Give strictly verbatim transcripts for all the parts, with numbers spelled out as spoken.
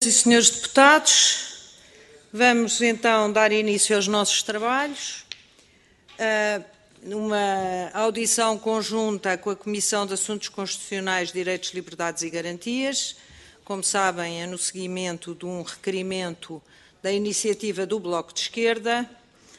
e senhores deputados, vamos então dar início aos nossos trabalhos. Numa audição conjunta com a Comissão de Assuntos Constitucionais, Direitos, Liberdades e Garantias. Como sabem, é no seguimento de um requerimento da iniciativa do Bloco de Esquerda,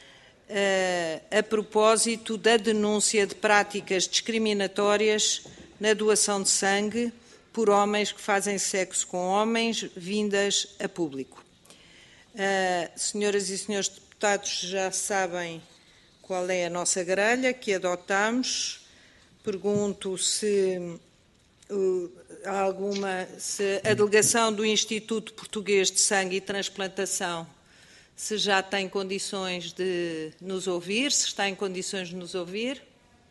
a propósito da denúncia de práticas discriminatórias na doação de sangue por homens que fazem sexo com homens, vindas a público. Uh, senhoras e senhores deputados, já sabem qual é a nossa grelha que adotamos. Pergunto se, uh, há alguma, se a delegação do Instituto Português de Sangue e Transplantação se já tem condições de nos ouvir, se está em condições de nos ouvir.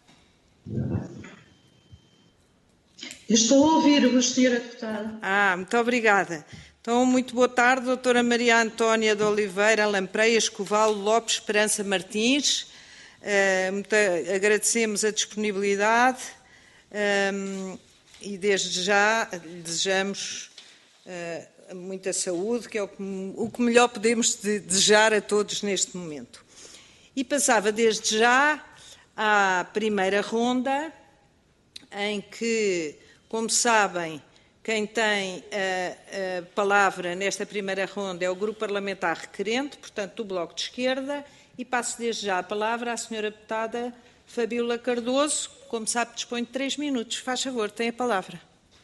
Estou a ouvir, senhora deputada. Ah, muito obrigada. Então, muito boa tarde, doutora Maria Antónia de Oliveira Lampreia Escoval Lopes Esperança Martins. Uh, muito agradecemos a disponibilidade um, e, desde já, desejamos uh, muita saúde, que é o que, o que melhor podemos desejar a todos neste momento. E passava, desde já, à primeira ronda, em que, como sabem, quem tem a, a palavra nesta primeira ronda é o Grupo Parlamentar Requerente, portanto, do Bloco de Esquerda, e passo desde já a palavra à senhora deputada Fabíola Cardoso, como sabe, dispõe de três minutos. Faz favor, tem a palavra.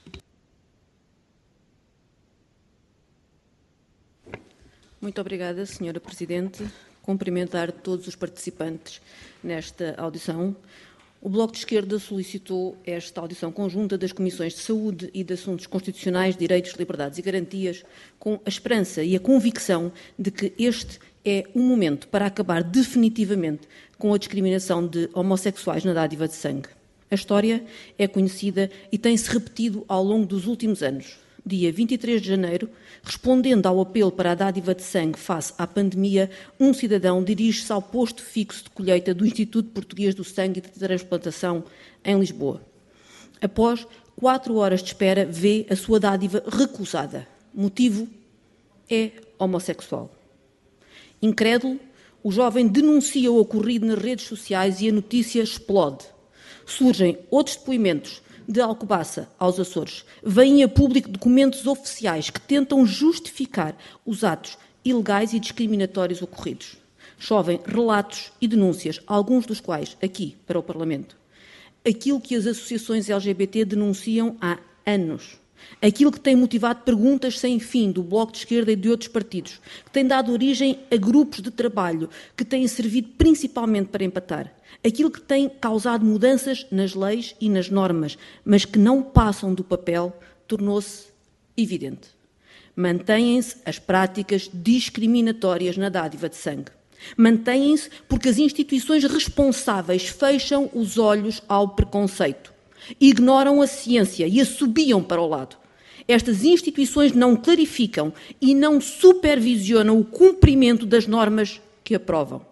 Muito obrigada, senhora Presidente. Cumprimentar todos os participantes nesta audição. O Bloco de Esquerda solicitou esta audição conjunta das Comissões de Saúde e de Assuntos Constitucionais, Direitos, Liberdades e Garantias, com a esperança e a convicção de que este é um momento para acabar definitivamente com a discriminação de homossexuais na dádiva de sangue. A história é conhecida e tem-se repetido ao longo dos últimos anos. Dia vinte e três de janeiro, respondendo ao apelo para a dádiva de sangue face à pandemia, um cidadão dirige-se ao posto fixo de colheita do Instituto Português do Sangue e de Transplantação, em Lisboa. Após quatro horas de espera, vê a sua dádiva recusada. Motivo? É homossexual. Incrédulo, o jovem denuncia o ocorrido nas redes sociais e a notícia explode. Surgem outros depoimentos de Alcobaça aos Açores. Vêm a público documentos oficiais que tentam justificar os atos ilegais e discriminatórios ocorridos. Chovem relatos e denúncias, alguns dos quais aqui para o Parlamento. Aquilo que as associações L G B T denunciam há anos. Aquilo que tem motivado perguntas sem fim do Bloco de Esquerda e de outros partidos, que tem dado origem a grupos de trabalho que têm servido principalmente para empatar. Aquilo que tem causado mudanças nas leis e nas normas, mas que não passam do papel, tornou-se evidente. Mantêm-se as práticas discriminatórias na dádiva de sangue. Mantêm-se porque as instituições responsáveis fecham os olhos ao preconceito, ignoram a ciência e assobiam para o lado. Estas instituições não clarificam e não supervisionam o cumprimento das normas que aprovam.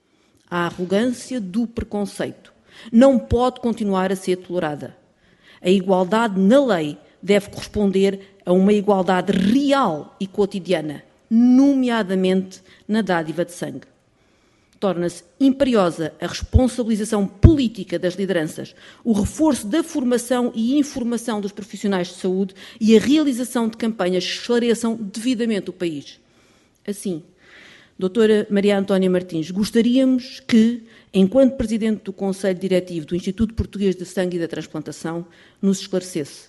A arrogância do preconceito não pode continuar a ser tolerada. A igualdade na lei deve corresponder a uma igualdade real e cotidiana, nomeadamente na dádiva de sangue. Torna-se imperiosa a responsabilização política das lideranças, o reforço da formação e informação dos profissionais de saúde e a realização de campanhas que esclareçam devidamente o país. Assim, doutora Maria Antónia Martins, gostaríamos que, enquanto Presidente do Conselho Diretivo do Instituto Português de Sangue e da Transplantação, nos esclarecesse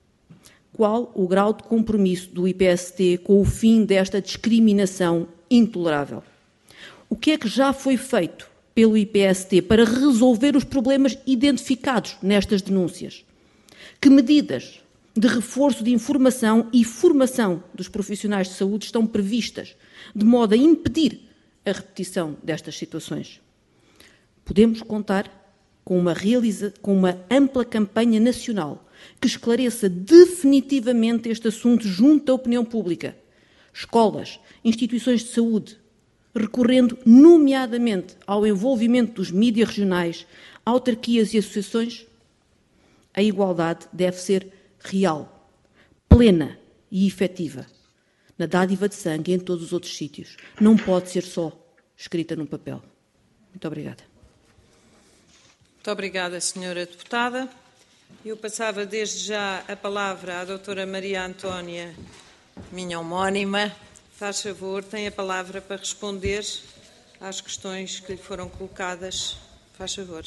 qual o grau de compromisso do I P S T com o fim desta discriminação intolerável. O que é que já foi feito pelo I P S T para resolver os problemas identificados nestas denúncias? Que medidas de reforço de informação e formação dos profissionais de saúde estão previstas, de modo a impedir a repetição destas situações? Podemos contar com uma, realiza, com uma ampla campanha nacional que esclareça definitivamente este assunto junto da opinião pública, escolas, instituições de saúde, recorrendo nomeadamente ao envolvimento dos mídias regionais, autarquias e associações. A igualdade deve ser real, plena e efetiva. na dádiva de sangue e em todos os outros sítios. Não pode ser só escrita num papel. Muito obrigada. Muito obrigada, senhora deputada. Eu passava desde já a palavra à doutora Maria Antónia, minha homónima. Faz favor, tem a palavra para responder às questões que lhe foram colocadas. Faz favor.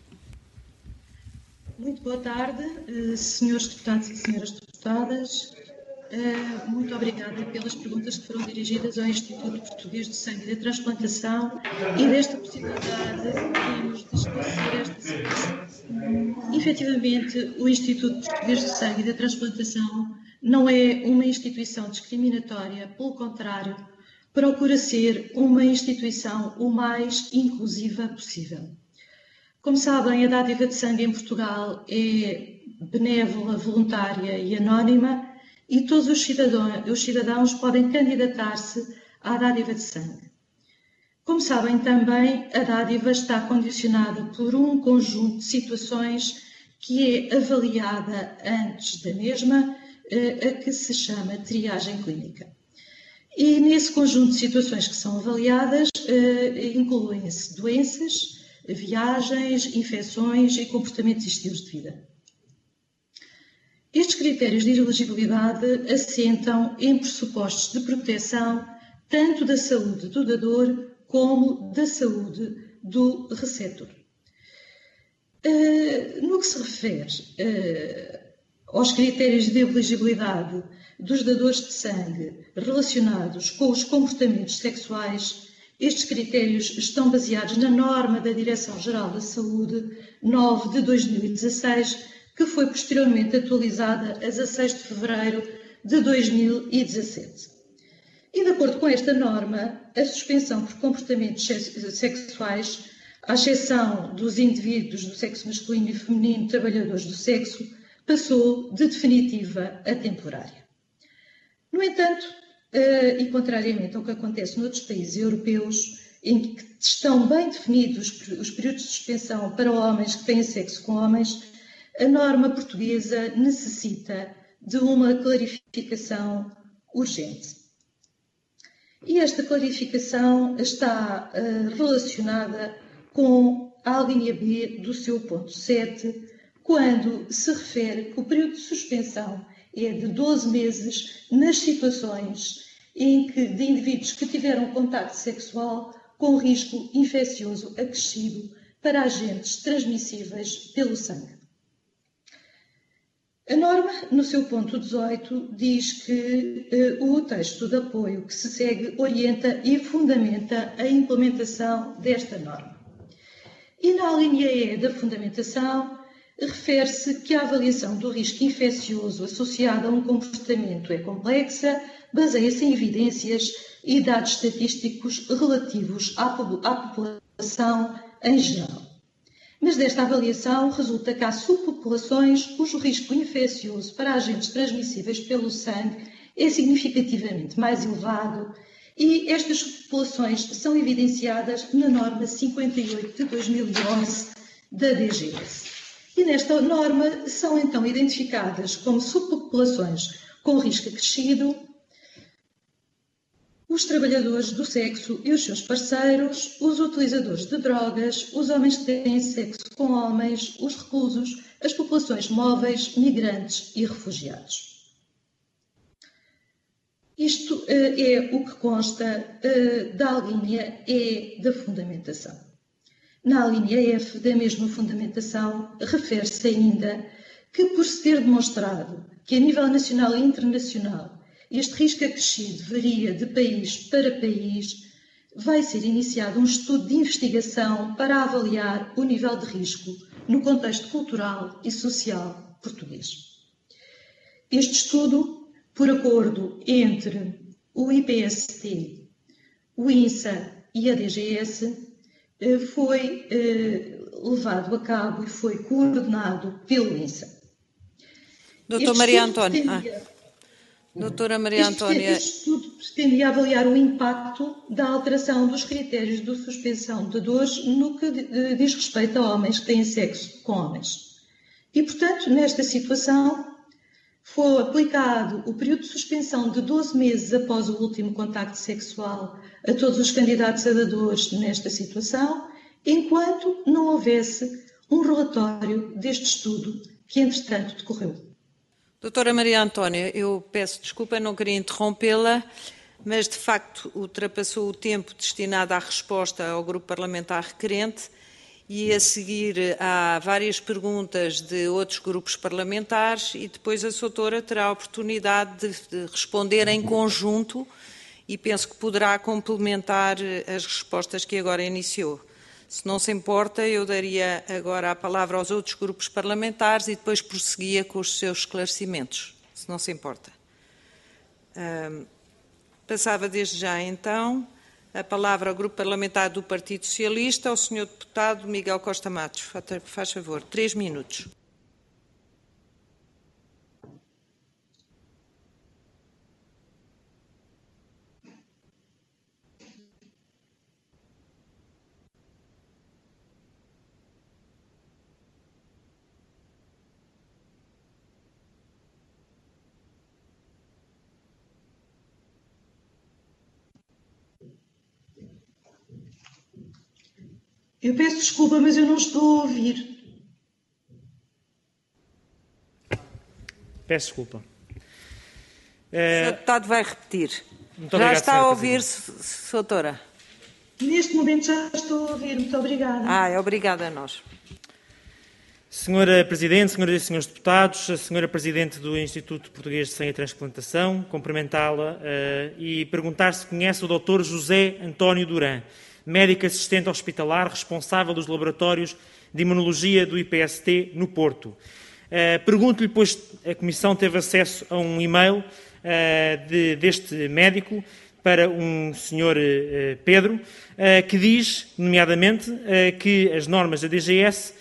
Muito boa tarde, senhores deputados e senhoras deputadas. Muito obrigada pelas perguntas que foram dirigidas ao Instituto Português de Sangue e da Transplantação e desta possibilidade de termos de esclarecer esta situação. Efetivamente, o Instituto Português de Sangue e da Transplantação não é uma instituição discriminatória, pelo contrário, procura ser uma instituição o mais inclusiva possível. Como sabem, a dádiva de sangue em Portugal é benévola, voluntária e anónima, e todos os cidadãos, os cidadãos podem candidatar-se à dádiva de sangue. Como sabem também, a dádiva está condicionada por um conjunto de situações que é avaliada antes da mesma, a que se chama triagem clínica. E nesse conjunto de situações que são avaliadas, incluem-se doenças, viagens, infecções e comportamentos e estilos de vida. Estes critérios de elegibilidade assentam em pressupostos de proteção tanto da saúde do dador como da saúde do receptor. Uh, no que se refere uh, aos critérios de elegibilidade dos dadores de sangue relacionados com os comportamentos sexuais, estes critérios estão baseados na norma da Direção-Geral da Saúde nove de dois mil e dezasseis, que foi posteriormente atualizada a dezasseis de fevereiro de dois mil e dezassete. E de acordo com esta norma, a suspensão por comportamentos sexuais, à exceção dos indivíduos do sexo masculino e feminino trabalhadores do sexo, passou de definitiva a temporária. No entanto, e contrariamente ao que acontece noutros países europeus, em que estão bem definidos os períodos de suspensão para homens que têm sexo com homens, a norma portuguesa necessita de uma clarificação urgente. E esta clarificação está uh, relacionada com a linha B do seu ponto sete, quando se refere que o período de suspensão é de doze meses nas situações em que, de indivíduos que tiveram contacto sexual com risco infeccioso acrescido para agentes transmissíveis pelo sangue. A norma, no seu ponto dezoito, diz que uh, o texto de apoio que se segue orienta e fundamenta a implementação desta norma. E na linha E da fundamentação, refere-se que a avaliação do risco infeccioso associado a um comportamento é complexa, baseia-se em evidências e dados estatísticos relativos à, à população em geral. Mas desta avaliação resulta que há subpopulações cujo risco infeccioso para agentes transmissíveis pelo sangue é significativamente mais elevado e estas subpopulações são evidenciadas na norma cinquenta e oito de dois mil e onze da D G S. E nesta norma são então identificadas como subpopulações com risco acrescido os trabalhadores do sexo e os seus parceiros, os utilizadores de drogas, os homens que têm sexo com homens, os reclusos, as populações móveis, migrantes e refugiados. Isto uh, é o que consta uh, da linha E da fundamentação. Na linha F da mesma fundamentação, refere-se ainda que, por se ter demonstrado que a nível nacional e internacional este risco acrescido varia de país para país, vai ser iniciado um estudo de investigação para avaliar o nível de risco no contexto cultural e social português. Este estudo, por acordo entre o I P S T, o INSA e a D G S, foi levado a cabo e foi coordenado pelo INSA. Doutora Maria Antónia. Ah. Doutora Maria Antónia. Este estudo pretendia avaliar o impacto da alteração dos critérios de suspensão de dores no que diz respeito a homens que têm sexo com homens. E, portanto, nesta situação, foi aplicado o período de suspensão de doze meses após o último contacto sexual a todos os candidatos a dadores nesta situação, enquanto não houvesse um relatório deste estudo que, entretanto, decorreu. Doutora Maria Antónia, eu peço desculpa, não queria interrompê-la, mas, de facto, ultrapassou o tempo destinado à resposta ao grupo parlamentar requerente e, a seguir, há várias perguntas de outros grupos parlamentares e depois a doutora terá a oportunidade de, de responder em conjunto e penso que poderá complementar as respostas que agora iniciou. Se não se importa, eu daria agora a palavra aos outros grupos parlamentares e depois prosseguia com os seus esclarecimentos, se não se importa. Um, passava desde já, então, a palavra ao grupo parlamentar do Partido Socialista, ao senhor deputado Miguel Costa Matos. Faz favor, três minutos. Eu peço desculpa, mas eu não estou a ouvir. Peço desculpa. O senhor deputado vai repetir. Muito já obrigado, está a ouvir, doutora? Neste momento já estou a ouvir. Muito obrigada. Ah, é obrigada a nós. Senhora Presidente, senhoras e senhores deputados, a senhora Presidente do Instituto Português de Sem Transplantação, cumprimentá-la uh, e perguntar se conhece o doutor José António Duran, médico assistente hospitalar responsável dos laboratórios de imunologia do I P S T no Porto. Uh, Pergunto-lhe, pois a Comissão teve acesso a um e-mail uh, de, deste médico para um senhor uh, Pedro, uh, que diz, nomeadamente, uh, que as normas da D G S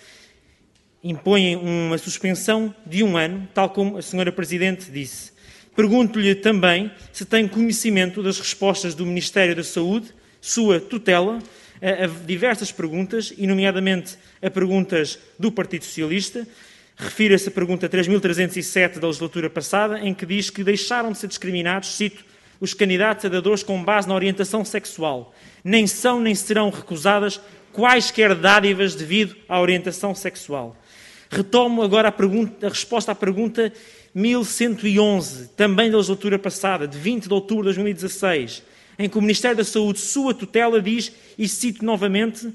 impõem uma suspensão de um ano, tal como a senhora Presidente disse. Pergunto-lhe também se tem conhecimento das respostas do Ministério da Saúde, sua tutela, a diversas perguntas, e nomeadamente a perguntas do Partido Socialista. Refira-se a pergunta três mil trezentos e sete da legislatura passada, em que diz que deixaram de ser discriminados, cito, os candidatos a dadores com base na orientação sexual. Nem são nem serão recusadas quaisquer dádivas devido à orientação sexual. Retomo agora a, pergunta, a resposta à pergunta mil cento e onze, também da legislatura passada, de vinte de outubro de dois mil e dezasseis, em que o Ministério da Saúde, sua tutela, diz, e cito novamente,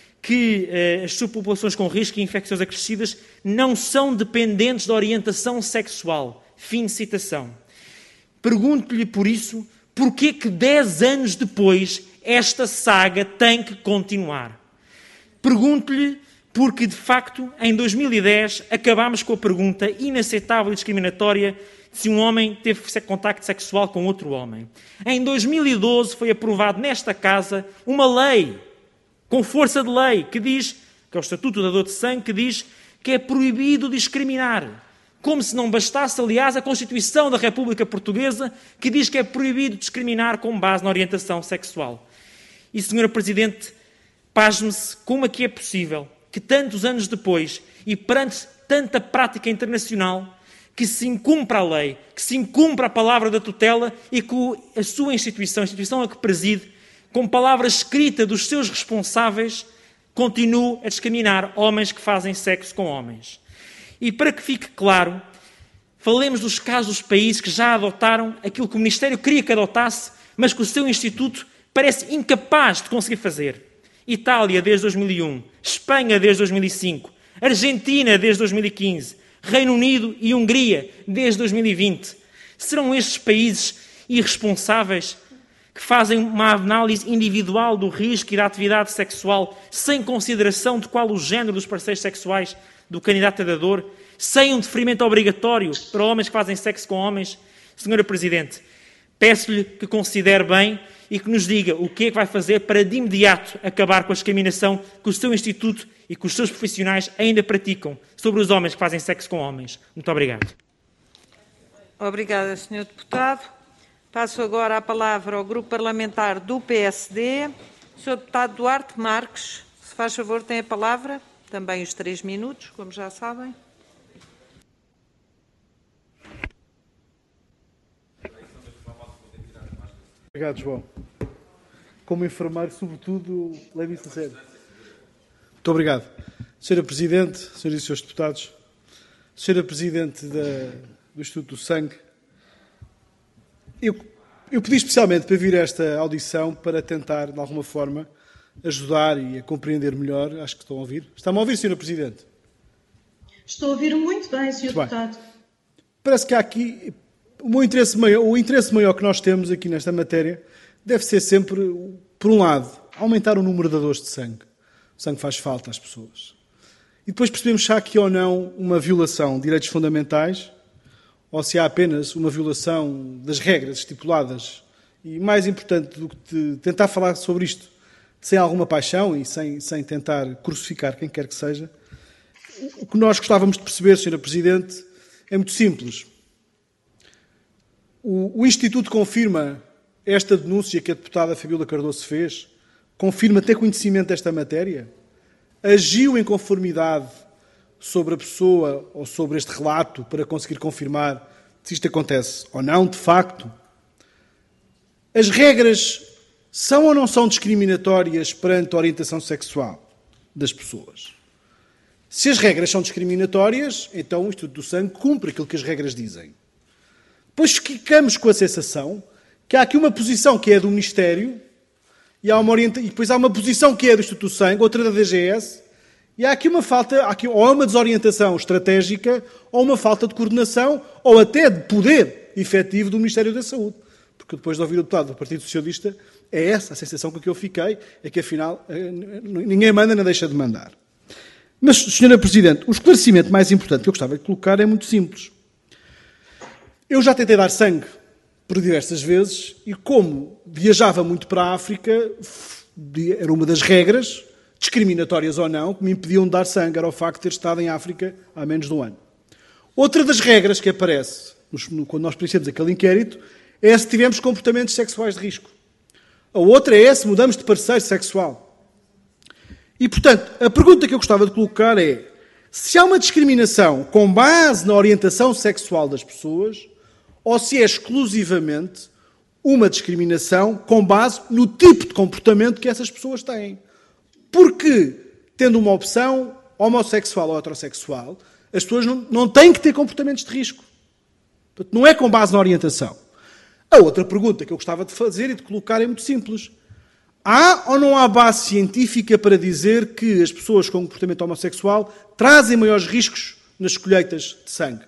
que eh, as subpopulações com risco de infecções acrescidas não são dependentes da orientação sexual. Fim de citação. Pergunto-lhe, por isso, porquê que dez anos depois esta saga tem que continuar? Pergunto-lhe porque, de facto, em dois mil e dez, acabámos com a pergunta inaceitável e discriminatória de se um homem teve contacto sexual com outro homem. Em dois mil e doze foi aprovado nesta Casa uma lei, com força de lei, que diz, que é o Estatuto do Dador de Sangue, que diz que é proibido discriminar. Como se não bastasse, aliás, a Constituição da República Portuguesa, que diz que é proibido discriminar com base na orientação sexual. E, senhora Presidente, pasme-se como é que é possível que tantos anos depois, e perante tanta prática internacional, que se incumpra a lei, que se incumpra a palavra da tutela e que a sua instituição, a instituição a que preside, com palavra escrita dos seus responsáveis, continue a discriminar homens que fazem sexo com homens. E para que fique claro, falemos dos casos dos países que já adotaram aquilo que o Ministério queria que adotasse, mas que o seu Instituto parece incapaz de conseguir fazer. Itália, desde dois mil e um, Espanha, desde dois mil e cinco, Argentina, desde dois mil e quinze, Reino Unido e Hungria, desde dois mil e vinte. Serão estes países irresponsáveis que fazem uma análise individual do risco e da atividade sexual sem consideração de qual o género dos parceiros sexuais do candidato a dador, sem um deferimento obrigatório para homens que fazem sexo com homens? Senhora Presidente, peço-lhe que considere bem e que nos diga o que é que vai fazer para de imediato acabar com a discriminação que o seu Instituto e que os seus profissionais ainda praticam sobre os homens que fazem sexo com homens. Muito obrigado. Obrigada, senhor Deputado. Passo agora a palavra ao Grupo Parlamentar do P S D. O senhor Deputado Duarte Marques, se faz favor, tem a palavra. Também os três minutos, como já sabem. Obrigado, João. Como enfermeiro, sobretudo, leve isso a sério. Muito obrigado. senhora Presidente, senhoras e senhores deputados, senhora Presidente da, do Instituto do Sangue, eu, eu pedi especialmente para vir a esta audição para tentar, de alguma forma, ajudar e a compreender melhor. Acho que estão a ouvir. Está-me a ouvir, senhora Presidente? Estou a ouvir muito bem, senhor Muito Deputado. bem. Parece que há aqui o, meu interesse maior, o interesse maior que nós temos aqui nesta matéria deve ser sempre, por um lado, aumentar o número de dadores de sangue. O sangue faz falta às pessoas. E depois percebemos se há aqui ou não uma violação de direitos fundamentais ou se há apenas uma violação das regras estipuladas. E mais importante do que tentar falar sobre isto sem alguma paixão e sem, sem tentar crucificar quem quer que seja, o que nós gostávamos de perceber, senhora Presidente, é muito simples. O, o Instituto confirma esta denúncia que a deputada Fabíola Cardoso fez, confirma ter conhecimento desta matéria, agiu em conformidade sobre a pessoa ou sobre este relato para conseguir confirmar se isto acontece ou não, de facto. As regras são ou não são discriminatórias perante a orientação sexual das pessoas? Se as regras são discriminatórias, então o Instituto do Sangue cumpre aquilo que as regras dizem. Depois ficamos com a sensação que há aqui uma posição que é do Ministério e, há uma orienta... e depois há uma posição que é do Instituto do Sangue, outra da D G S, e há aqui uma falta, há aqui ou uma desorientação estratégica, ou uma falta de coordenação, ou até de poder efetivo do Ministério da Saúde. Porque depois de ouvir o deputado do Partido Socialista, é essa a sensação com que eu fiquei, é que afinal ninguém manda nem deixa de mandar. Mas, senhora Presidente, o esclarecimento mais importante que eu gostava de colocar é muito simples. Eu já tentei dar sangue por diversas vezes e, como viajava muito para a África, era uma das regras, discriminatórias ou não, que me impediam de dar sangue, era o facto de ter estado em África há menos de um ano. Outra das regras que aparece quando nós preenchemos aquele inquérito é se tivemos comportamentos sexuais de risco. A outra é se mudamos de parceiro sexual. E, portanto, a pergunta que eu gostava de colocar é se há uma discriminação com base na orientação sexual das pessoas ou se é exclusivamente uma discriminação com base no tipo de comportamento que essas pessoas têm. Porque, tendo uma opção homossexual ou heterossexual, as pessoas não, não têm que ter comportamentos de risco. Portanto, não é com base na orientação. A outra pergunta que eu gostava de fazer e de colocar é muito simples. Há ou não há base científica para dizer que as pessoas com comportamento homossexual trazem maiores riscos nas colheitas de sangue?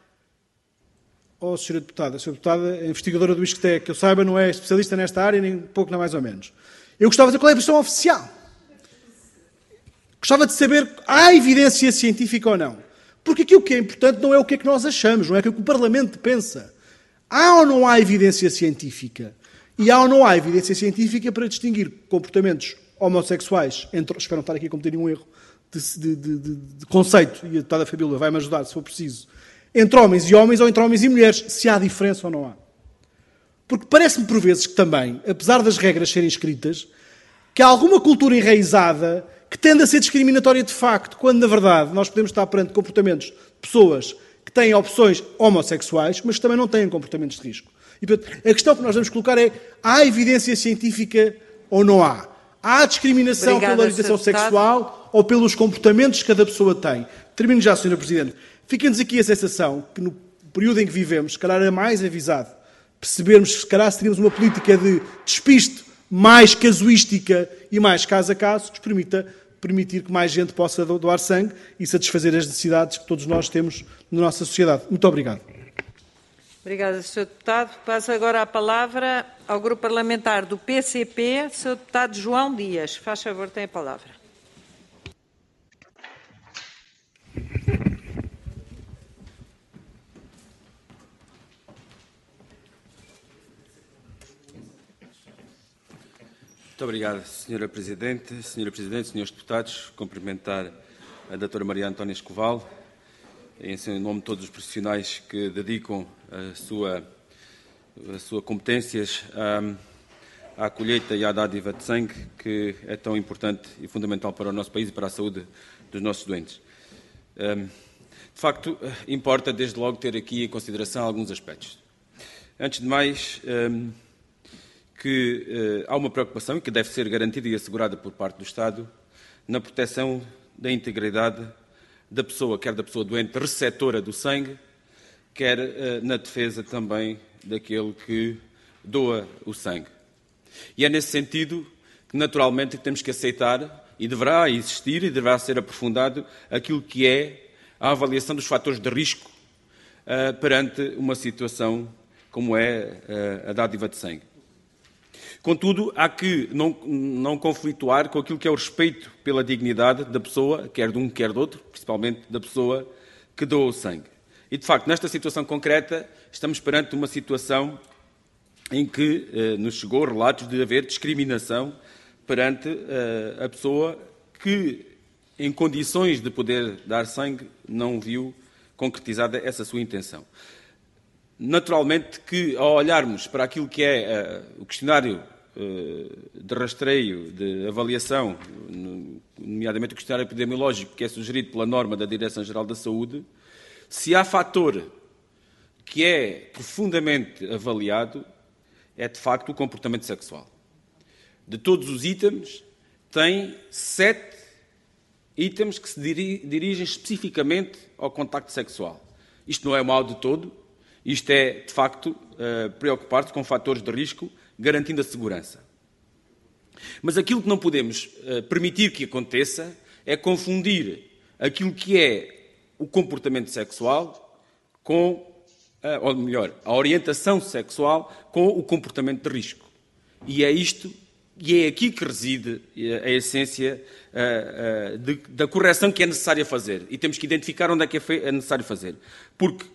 Oh, senhora Deputada, a senhora Deputada é investigadora do ISCTE, que eu saiba não é especialista nesta área, nem pouco nem mais ou menos. Eu gostava de saber qual é a posição oficial. Gostava de saber, há evidência científica ou não? Porque aquilo que é importante não é o que é que nós achamos, não é o que o Parlamento pensa. Há ou não há evidência científica? E há ou não há evidência científica para distinguir comportamentos homossexuais, entre, espero não estar aqui a cometer nenhum erro de, de, de, de conceito, e a deputada Fabíola vai-me ajudar se for preciso, entre homens e homens ou entre homens e mulheres, se há diferença ou não há. Porque parece-me por vezes que também, apesar das regras serem escritas, que há alguma cultura enraizada que tende a ser discriminatória de facto, quando na verdade nós podemos estar perante comportamentos de pessoas que têm opções homossexuais, mas que também não têm comportamentos de risco. E, portanto, a questão que nós vamos colocar é, há evidência científica ou não há? Há discriminação Obrigada, pela orientação sexual ou pelos comportamentos que cada pessoa tem? Termino já, senhora Presidente. Fica-nos aqui a sensação que no período em que vivemos, se calhar era mais avisado, percebermos que se calhar se teríamos uma política de despiste mais casuística e mais caso a caso, que permita permitir que mais gente possa doar sangue e satisfazer as necessidades que todos nós temos na nossa sociedade. Muito obrigado. Obrigada, senhor Deputado. Passo agora a palavra ao Grupo Parlamentar do P C P, senhor Deputado João Dias. Faz favor, tem a palavra. Muito obrigado, senhora Presidente. senhora Presidente, senhores deputados, cumprimentar a doutora Maria Antónia Escoval, em nome de todos os profissionais que dedicam a sua, a sua competências à, à colheita e à dádiva de sangue, que é tão importante e fundamental para o nosso país e para a saúde dos nossos doentes. De facto, importa desde logo ter aqui em consideração alguns aspectos. Antes de mais, que eh, há uma preocupação que deve ser garantida e assegurada por parte do Estado na proteção da integridade da pessoa, quer da pessoa doente receptora do sangue, quer eh, na defesa também daquele que doa o sangue. E é nesse sentido que, naturalmente, temos que aceitar, e deverá existir e deverá ser aprofundado, aquilo que é a avaliação dos fatores de risco uh, perante uma situação como é uh, a dádiva de sangue. Contudo, há que não, não conflituar com aquilo que é o respeito pela dignidade da pessoa, quer de um, quer do outro, principalmente da pessoa que doa o sangue. E, de facto, nesta situação concreta, estamos perante uma situação em que eh, nos chegou relatos de haver discriminação perante eh, a pessoa que, em condições de poder dar sangue, não viu concretizada essa sua intenção. Naturalmente que, ao olharmos para aquilo que é eh, o questionário eh, de rastreio, de avaliação, nomeadamente o questionário epidemiológico que é sugerido pela norma da Direção-Geral da Saúde, se há fator que é profundamente avaliado, é de facto o comportamento sexual. De todos os itens, tem sete itens que se dirigem especificamente ao contacto sexual. Isto não é mau de todo, isto é, de facto, preocupar-se com fatores de risco, garantindo a segurança. Mas aquilo que não podemos permitir que aconteça é confundir aquilo que é o comportamento sexual com, ou melhor, a orientação sexual com o comportamento de risco. E é isto, e é aqui que reside a essência uh, uh, de, da correção que é necessária fazer. E temos que identificar onde é que é necessário fazer. Porque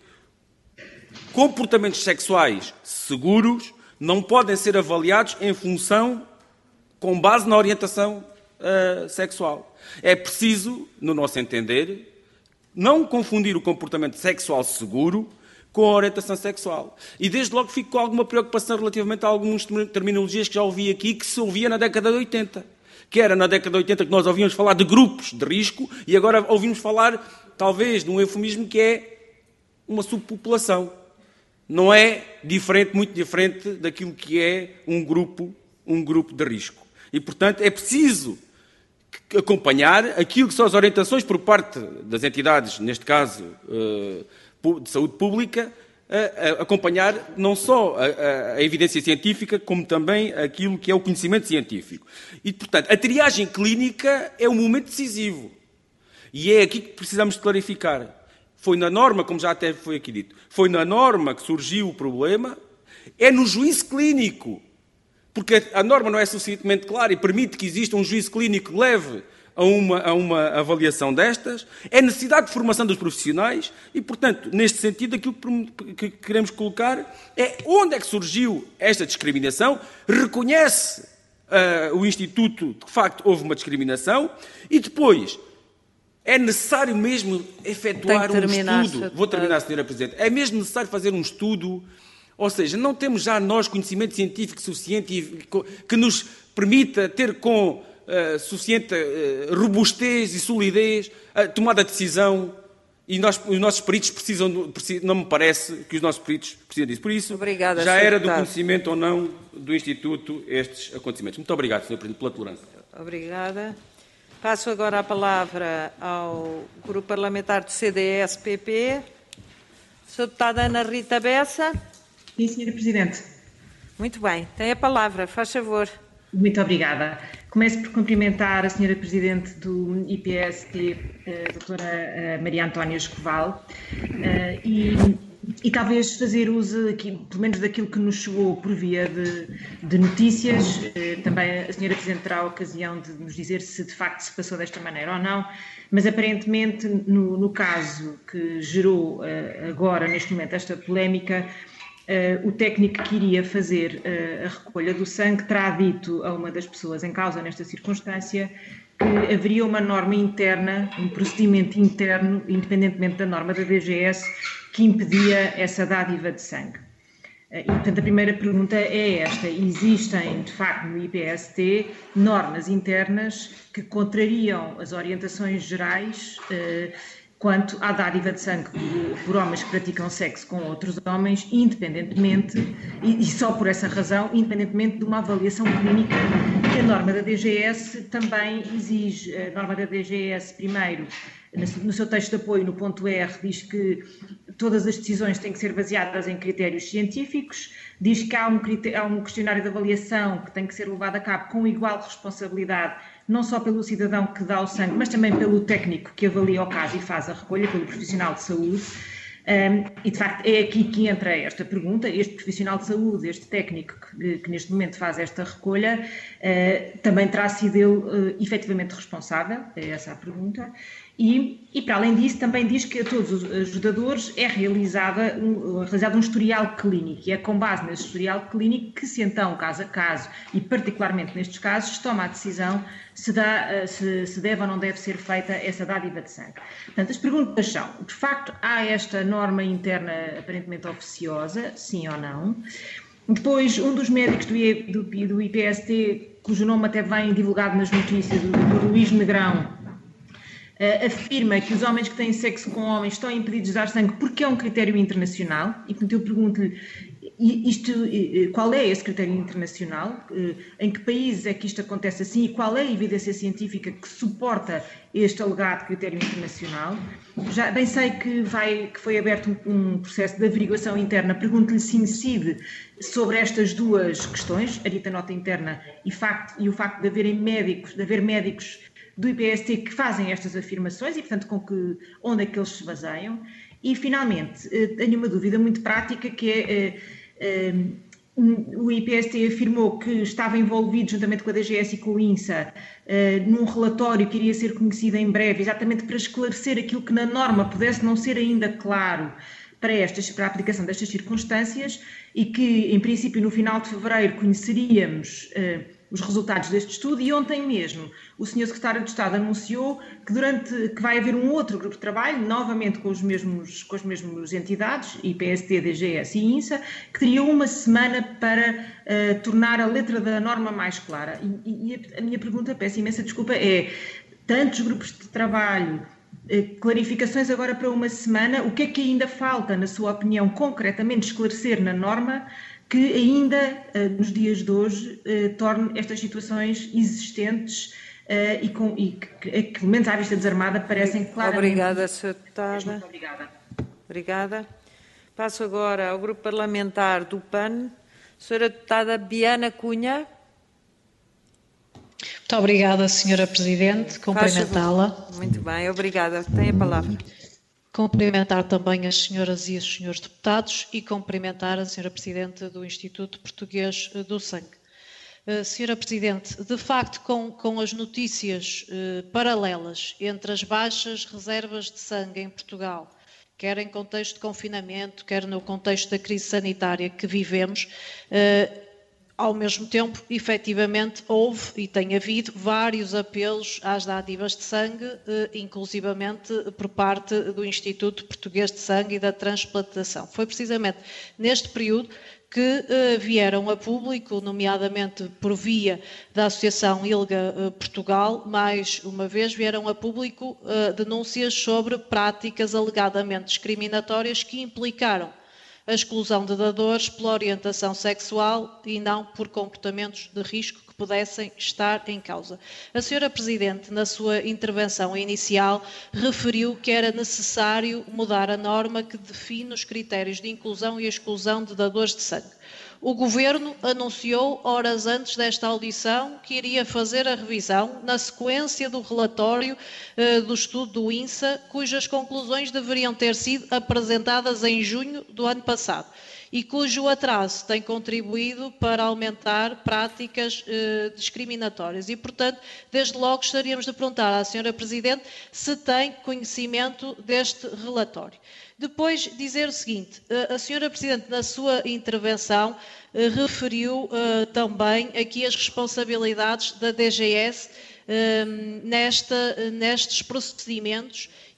comportamentos sexuais seguros não podem ser avaliados em função, com base na orientação uh, sexual. É preciso, no nosso entender, não confundir o comportamento sexual seguro com a orientação sexual. E desde logo fico com alguma preocupação relativamente a algumas terminologias que já ouvi aqui, que se ouvia na década de oitenta. Que era na década de oitenta que nós ouvíamos falar de grupos de risco e agora ouvimos falar, talvez, de um eufemismo que é uma subpopulação. Não é diferente, muito diferente daquilo que é um grupo, um grupo de risco. E, portanto, é preciso acompanhar aquilo que são as orientações por parte das entidades, neste caso de saúde pública, acompanhar não só a, a evidência científica, como também aquilo que é o conhecimento científico. E, portanto, a triagem clínica é um momento decisivo. E é aqui que precisamos de clarificar. Foi na norma, como já até foi aqui dito, foi na norma que surgiu o problema, é no juízo clínico. Porque a norma não é suficientemente clara e permite que exista um juízo clínico que leve a uma, a uma avaliação destas. É necessidade de formação dos profissionais e, portanto, neste sentido, aquilo que queremos colocar é onde é que surgiu esta discriminação, reconhece uh, o Instituto que, de facto, houve uma discriminação e depois é necessário mesmo efetuar um estudo. Vou terminar, senhora Presidente. É mesmo necessário fazer um estudo. Ou seja, não temos já nós conhecimento científico suficiente e que nos permita ter com uh, suficiente uh, robustez e solidez a tomada de decisão e nós, os nossos peritos precisam, precisam, não me parece que os nossos peritos precisam disso. Por isso, obrigada, já era do conhecimento ou não do Instituto estes acontecimentos. Muito obrigado, senhor Presidente, pela tolerância. Obrigada. Passo agora a palavra ao Grupo Parlamentar do C D S P P. senhora Deputada Ana Rita Bessa. Sim, senhora Presidente. Muito bem, tem a palavra, faz favor. Muito obrigada. Começo por cumprimentar a senhora Presidente do I P S T, a doutora Maria Antónia Escoval, e, e talvez fazer uso, aqui, pelo menos daquilo que nos chegou por via de, de notícias. Também a senhora Presidente terá a ocasião de nos dizer se de facto se passou desta maneira ou não, mas aparentemente no, no caso que gerou agora, neste momento, esta polémica, Uh, o técnico que iria fazer uh, a recolha do sangue terá dito a uma das pessoas em causa nesta circunstância que haveria uma norma interna, um procedimento interno, independentemente da norma da D G S, que impedia essa dádiva de sangue. Uh, e, portanto, a primeira pergunta é esta: existem, de facto, no I P S T normas internas que contrariam as orientações gerais uh, quanto à dádiva de sangue por, por homens que praticam sexo com outros homens, independentemente, e, e só por essa razão, independentemente de uma avaliação clínica que a norma da D G S também exige. A norma da D G S, primeiro, no seu texto de apoio, no ponto R, diz que todas as decisões têm que ser baseadas em critérios científicos, diz que há um, há um questionário de avaliação que tem que ser levado a cabo com igual responsabilidade, não só pelo cidadão que dá o sangue, mas também pelo técnico que avalia o caso e faz a recolha, pelo profissional de saúde. Um, e, de facto, é aqui que entra esta pergunta. Este profissional de saúde, este técnico que, que neste momento faz esta recolha, uh, também terá sido ele uh, efetivamente responsável? É essa a pergunta. E, e, para além disso, também diz que a todos os ajudadores é realizada um, realizado um historial clínico, e é com base nesse historial clínico que se então, caso a caso, e particularmente nestes casos, se toma a decisão se, dá, se, se deve ou não deve ser feita essa dádiva de sangue. Portanto, as perguntas são, de facto, há esta norma interna aparentemente oficiosa, sim ou não? Depois, um dos médicos do, I, do, do I P S T, cujo nome até vem divulgado nas notícias, o doutor Luís Negrão, Uh, afirma que os homens que têm sexo com homens estão impedidos de dar sangue porque é um critério internacional, e portanto eu pergunto-lhe isto, qual é esse critério internacional, uh, em que países é que isto acontece assim e qual é a evidência científica que suporta este alegado critério internacional. Já bem sei que, vai, que foi aberto um, um processo de averiguação interna, pergunto-lhe se incide sobre estas duas questões, a dita nota interna e, facto, e o facto de haverem médicos, de haver médicos do I P S T que fazem estas afirmações e, portanto, com que, onde é que eles se baseiam. E, finalmente, tenho uma dúvida muito prática, que é, o I P S T afirmou que estava envolvido, juntamente com a D G S e com o INSA, num relatório que iria ser conhecido em breve, exatamente para esclarecer aquilo que na norma pudesse não ser ainda claro para, estas, para a aplicação destas circunstâncias, e que, em princípio, no final de fevereiro conheceríamos os resultados deste estudo, e ontem mesmo o senhor Secretário de Estado anunciou que, durante, que vai haver um outro grupo de trabalho, novamente com, os mesmos, com as mesmas entidades, I P S T, D G S e INSA, que teria uma semana para uh, tornar a letra da norma mais clara. E, e a minha pergunta, peço imensa desculpa, é: tantos grupos de trabalho, uh, clarificações agora para uma semana, o que é que ainda falta, na sua opinião, concretamente esclarecer na norma, que ainda, nos dias de hoje, torne estas situações existentes e, com, e que, que, pelo menos à vista desarmada, parecem claramente... Obrigada, senhora Deputada. Muito obrigada. Obrigada. Passo agora ao Grupo Parlamentar do P A N. senhora Deputada Biana Cunha. Muito obrigada, senhora Presidente. Cumprimentá-la. Muito bem, obrigada. Tem a palavra. Cumprimentar também as senhoras e os senhores deputados e cumprimentar a senhora Presidente do Instituto Português do Sangue. Uh, senhora Presidente, de facto, com, com as notícias uh, paralelas entre as baixas reservas de sangue em Portugal, quer em contexto de confinamento, quer no contexto da crise sanitária que vivemos, uh, ao mesmo tempo, efetivamente, houve e tem havido vários apelos às dádivas de sangue, inclusivamente por parte do Instituto Português de Sangue e da Transplantação. Foi precisamente neste período que vieram a público, nomeadamente por via da Associação ILGA Portugal, mais uma vez vieram a público denúncias sobre práticas alegadamente discriminatórias que implicaram a exclusão de dadores pela orientação sexual e não por comportamentos de risco que pudessem estar em causa. A senhora Presidente, na sua intervenção inicial, referiu que era necessário mudar a norma que define os critérios de inclusão e exclusão de dadores de sangue. O Governo anunciou, horas antes desta audição, que iria fazer a revisão na sequência do relatório uh, do estudo do INSA, cujas conclusões deveriam ter sido apresentadas em junho do ano passado e cujo atraso tem contribuído para aumentar práticas uh, discriminatórias. E, portanto, desde logo gostaríamos de perguntar à senhora Presidente se tem conhecimento deste relatório. Depois, dizer o seguinte: a senhora Presidente, na sua intervenção, referiu uh, também aqui as responsabilidades da D G S uh, nesta, nestes procedimentos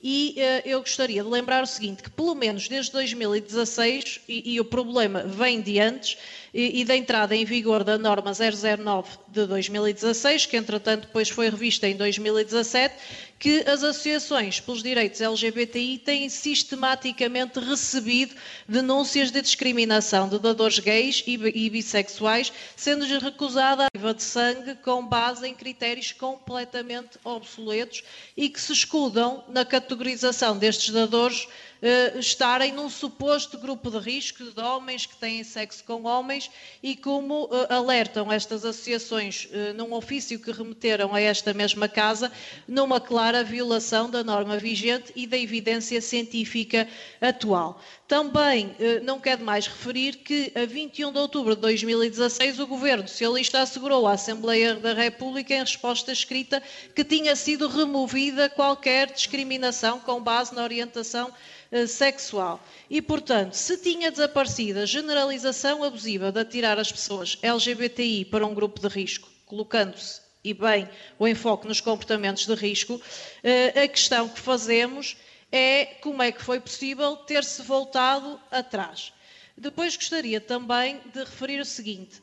E uh, eu gostaria de lembrar o seguinte, que pelo menos desde dois mil e dezasseis, e, e o problema vem de antes, e, e da entrada em vigor da norma zero zero nove de dois mil e dezasseis, que entretanto depois foi revista em dois mil e dezassete, que as associações pelos direitos L G B T I têm sistematicamente recebido denúncias de discriminação de dadores gays e, e bissexuais, sendo-lhes recusada a doação de sangue com base em critérios completamente obsoletos e que se escudam na categorização destes dadores Uh, estarem num suposto grupo de risco de homens que têm sexo com homens e como uh, alertam estas associações uh, num ofício que remeteram a esta mesma casa, numa clara violação da norma vigente e da evidência científica atual. Também uh, não quero mais referir que a vinte e um de outubro de dois mil e dezasseis o Governo Socialista assegurou à Assembleia da República em resposta escrita que tinha sido removida qualquer discriminação com base na orientação sexual. E, portanto, se tinha desaparecido a generalização abusiva de atirar as pessoas L G B T I para um grupo de risco, colocando-se, e bem, o enfoque nos comportamentos de risco, a questão que fazemos é como é que foi possível ter-se voltado atrás. Depois gostaria também de referir o seguinte,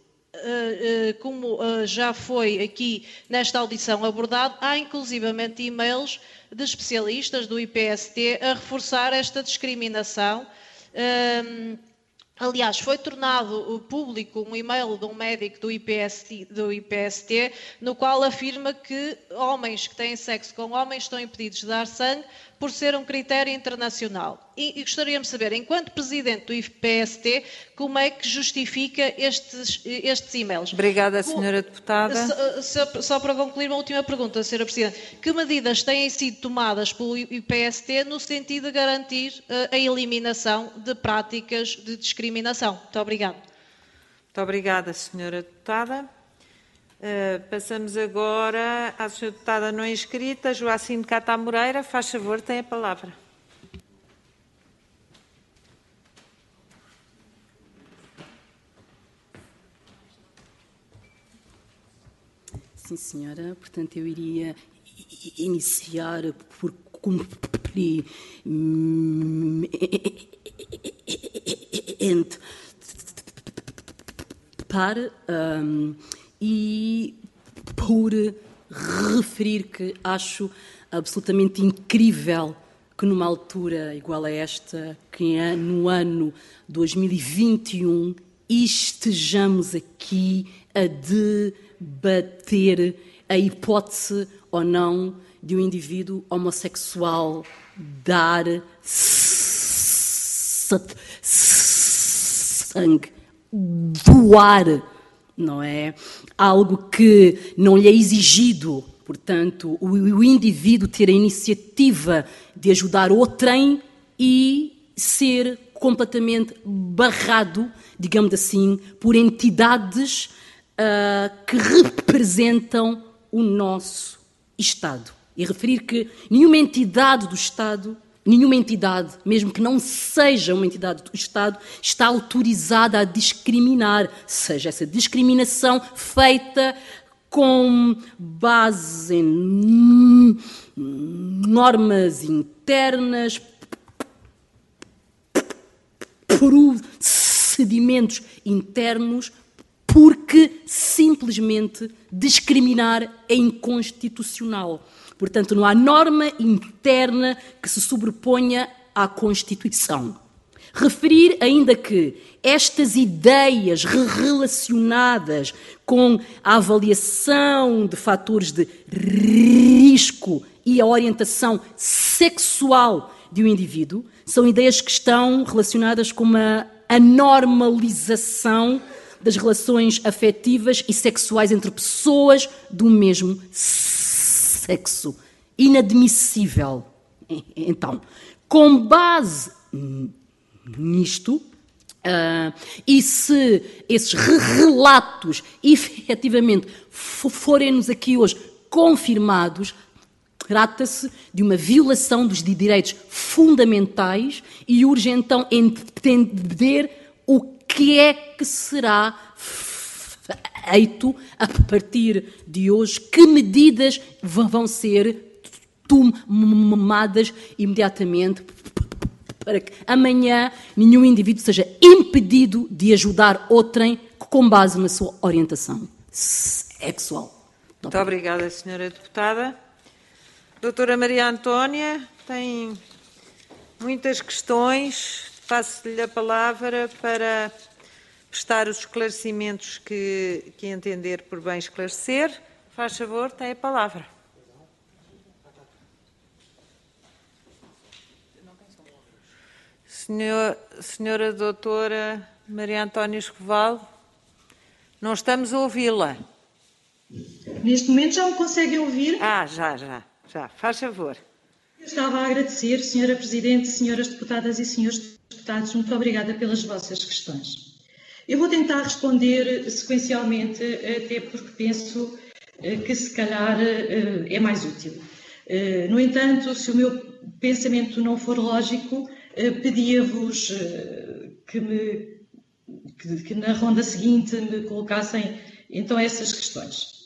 como já foi aqui nesta audição abordado, há inclusivamente e-mails de especialistas do I P S T a reforçar esta discriminação. Um, aliás, foi tornado público um e-mail de um médico do I P S T, do I P S T, no qual afirma que homens que têm sexo com homens estão impedidos de dar sangue por ser um critério internacional. E, e gostaríamos de saber, enquanto Presidente do I P S T, como é que justifica estes, estes e-mails? Obrigada, senhora Deputada. Só, só, só para concluir, uma última pergunta, senhora Presidente. Que medidas têm sido tomadas pelo I P S T no sentido de garantir uh, a eliminação de práticas de discriminação? Muito obrigada. Muito obrigada, senhora Deputada. Uh, passamos agora à senhora Deputada não inscrita, Joacine Cata Moreira. Faz favor, tem a palavra. Sim, senhora. Portanto, eu iria iniciar por cumprir para um, e por referir que acho absolutamente incrível que numa altura igual a esta, que é no ano dois mil e vinte e um, estejamos aqui a debater a hipótese ou não de um indivíduo homossexual dar sangue, doar, não é? Algo que não lhe é exigido, portanto, o, o indivíduo ter a iniciativa de ajudar outrem e ser completamente barrado, digamos assim, por entidades uh, que representam o nosso Estado. E referir que nenhuma entidade do Estado, nenhuma entidade, mesmo que não seja uma entidade do Estado, está autorizada a discriminar, seja essa discriminação feita com base em normas internas, procedimentos internos, porque simplesmente discriminar é inconstitucional. Portanto, não há norma interna que se sobreponha à Constituição. Referir ainda que estas ideias relacionadas com a avaliação de fatores de risco e a orientação sexual de um indivíduo são ideias que estão relacionadas com uma anormalização das relações afetivas e sexuais entre pessoas do mesmo sexo. Inadmissível. Então, com base nisto, uh, e se esses relatos efetivamente forem-nos aqui hoje confirmados, trata-se de uma violação dos direitos fundamentais e urge então entender o que é que será feito a partir de hoje, que medidas vão ser tomadas imediatamente para que amanhã nenhum indivíduo seja impedido de ajudar outrem com base na sua orientação sexual. Muito obrigada, senhora Deputada. Doutora Maria Antónia, tem muitas questões. Passo-lhe a palavra para prestar os esclarecimentos que, que entender por bem esclarecer. Faz favor, tem a palavra. Senhor, senhora doutora Maria Antónia Escoval, não estamos a ouvi-la. Neste momento já me conseguem ouvir? Ah, já, já, já. Faz favor. Eu estava a agradecer, senhora Presidente, senhoras deputadas e senhores deputados, muito obrigada pelas vossas questões. Eu vou tentar responder sequencialmente, até porque penso que se calhar é mais útil. No entanto, se o meu pensamento não for lógico, pedia-vos que, me, que, que na ronda seguinte me colocassem então essas questões.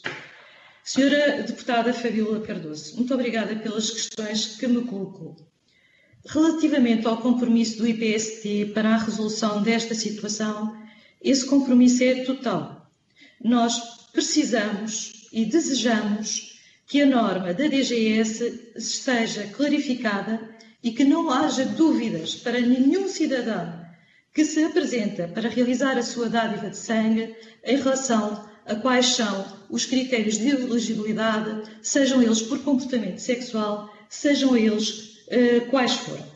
Senhora Deputada Fabíola Cardoso, muito obrigada pelas questões que me colocou. Relativamente ao compromisso do I P S T para a resolução desta situação, esse compromisso é total. Nós precisamos e desejamos que a norma da D G S esteja clarificada e que não haja dúvidas para nenhum cidadão que se apresenta para realizar a sua dádiva de sangue em relação a quais são os critérios de elegibilidade, sejam eles por comportamento sexual, sejam eles uh, quais forem.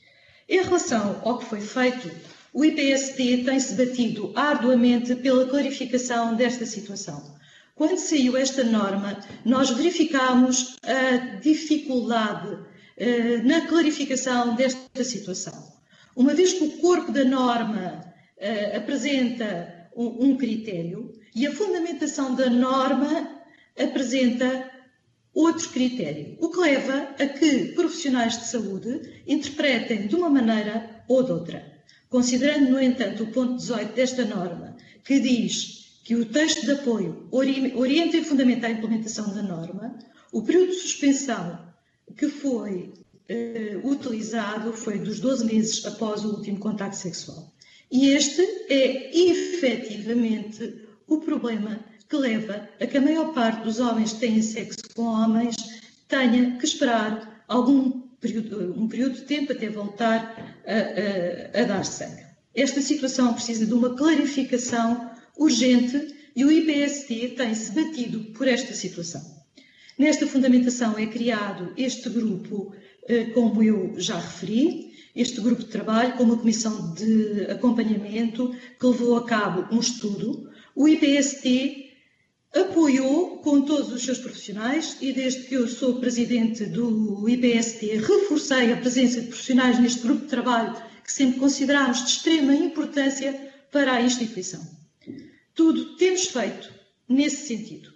Em relação ao que foi feito, o I P S T tem-se batido arduamente pela clarificação desta situação. Quando saiu esta norma, nós verificámos a dificuldade uh, na clarificação desta situação. Uma vez que o corpo da norma uh, apresenta um, um critério e a fundamentação da norma apresenta outro critério, o que leva a que profissionais de saúde interpretem de uma maneira ou de outra. Considerando, no entanto, o ponto dezoito desta norma, que diz que o texto de apoio orienta e fundamenta a implementação da norma, o período de suspensão que foi eh, utilizado foi dos doze meses após o último contacto sexual. E este é, efetivamente, o problema que leva a que a maior parte dos homens que têm sexo com homens tenha que esperar algum período, um período de tempo até voltar a, a, a dar sangue. Esta situação precisa de uma clarificação urgente e o I P S T tem-se batido por esta situação. Nesta fundamentação é criado este grupo, como eu já referi, este grupo de trabalho com uma comissão de acompanhamento que levou a cabo um estudo. O I P S T apoiou com todos os seus profissionais e desde que eu sou presidente do I P S T reforcei a presença de profissionais neste grupo de trabalho que sempre consideramos de extrema importância para a instituição. Tudo temos feito nesse sentido.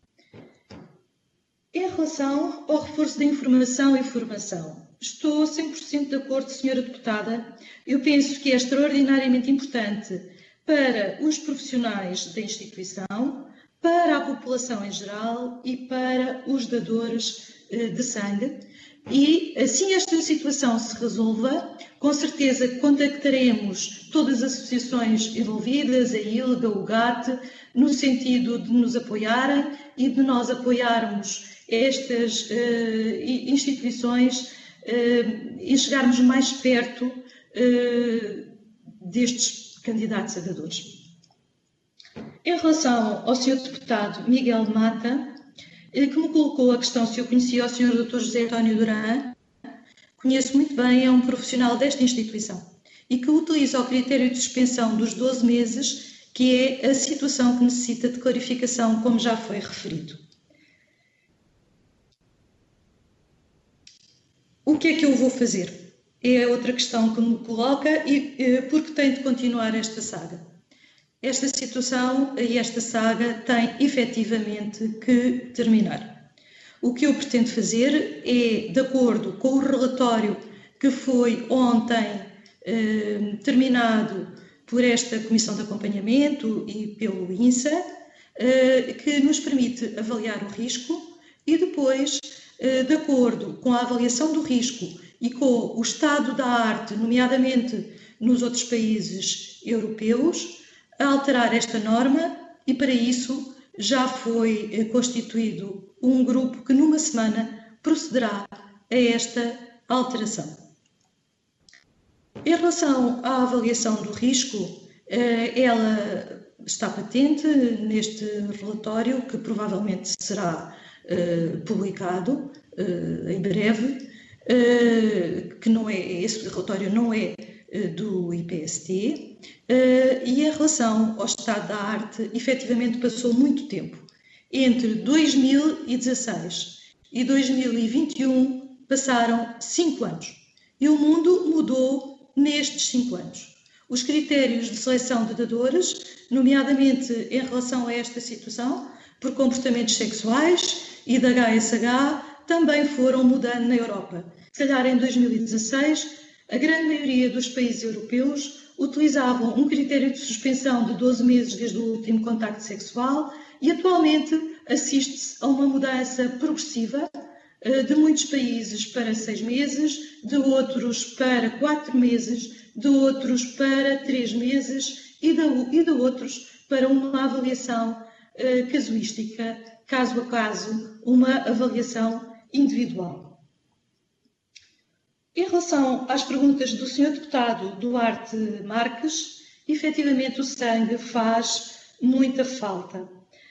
Em relação ao reforço da informação e formação, estou cem por cento de acordo, senhora Deputada. Eu penso que é extraordinariamente importante para os profissionais da instituição, para a população em geral e para os dadores de sangue. E assim esta situação se resolva, com certeza contactaremos todas as associações envolvidas, a I L G A, o G A T, no sentido de nos apoiarem e de nós apoiarmos estas uh, instituições uh, e chegarmos mais perto uh, destes candidatos a dadores. Em relação ao senhor deputado Miguel Mata, que me colocou a questão se eu conhecia o senhor doutor José António Durã, conheço muito bem, é um profissional desta instituição e que utiliza o critério de suspensão dos doze meses, que é a situação que necessita de clarificação, como já foi referido. O que é que eu vou fazer? É outra questão que me coloca e porque tem de continuar esta saga. Esta situação e esta saga tem efetivamente que terminar. O que eu pretendo fazer é, de acordo com o relatório que foi ontem eh, terminado por esta Comissão de Acompanhamento e pelo I N S A, eh, que nos permite avaliar o risco e depois de acordo com a avaliação do risco e com o estado da arte, nomeadamente nos outros países europeus, a alterar esta norma, e para isso já foi constituído um grupo que numa semana procederá a esta alteração. Em relação à avaliação do risco, ela está patente neste relatório, que provavelmente será publicado em breve, que não é, esse relatório não é do I P S T, e em relação ao estado da arte, efetivamente passou muito tempo. Entre dois mil e dezasseis e dois mil e vinte e um passaram cinco anos, e o mundo mudou nestes cinco anos. Os critérios de seleção de dadores, nomeadamente em relação a esta situação, por comportamentos sexuais e da H S H, também foram mudando na Europa. Se calhar em dois mil e dezasseis, a grande maioria dos países europeus utilizavam um critério de suspensão de doze meses desde o último contacto sexual, e atualmente assiste-se a uma mudança progressiva de muitos países para seis meses, de outros para quatro meses, de outros para três meses e de, e de outros para uma avaliação casuística, caso a caso, uma avaliação individual. Em relação às perguntas do senhor Deputado Duarte Marques, efetivamente o sangue faz muita falta.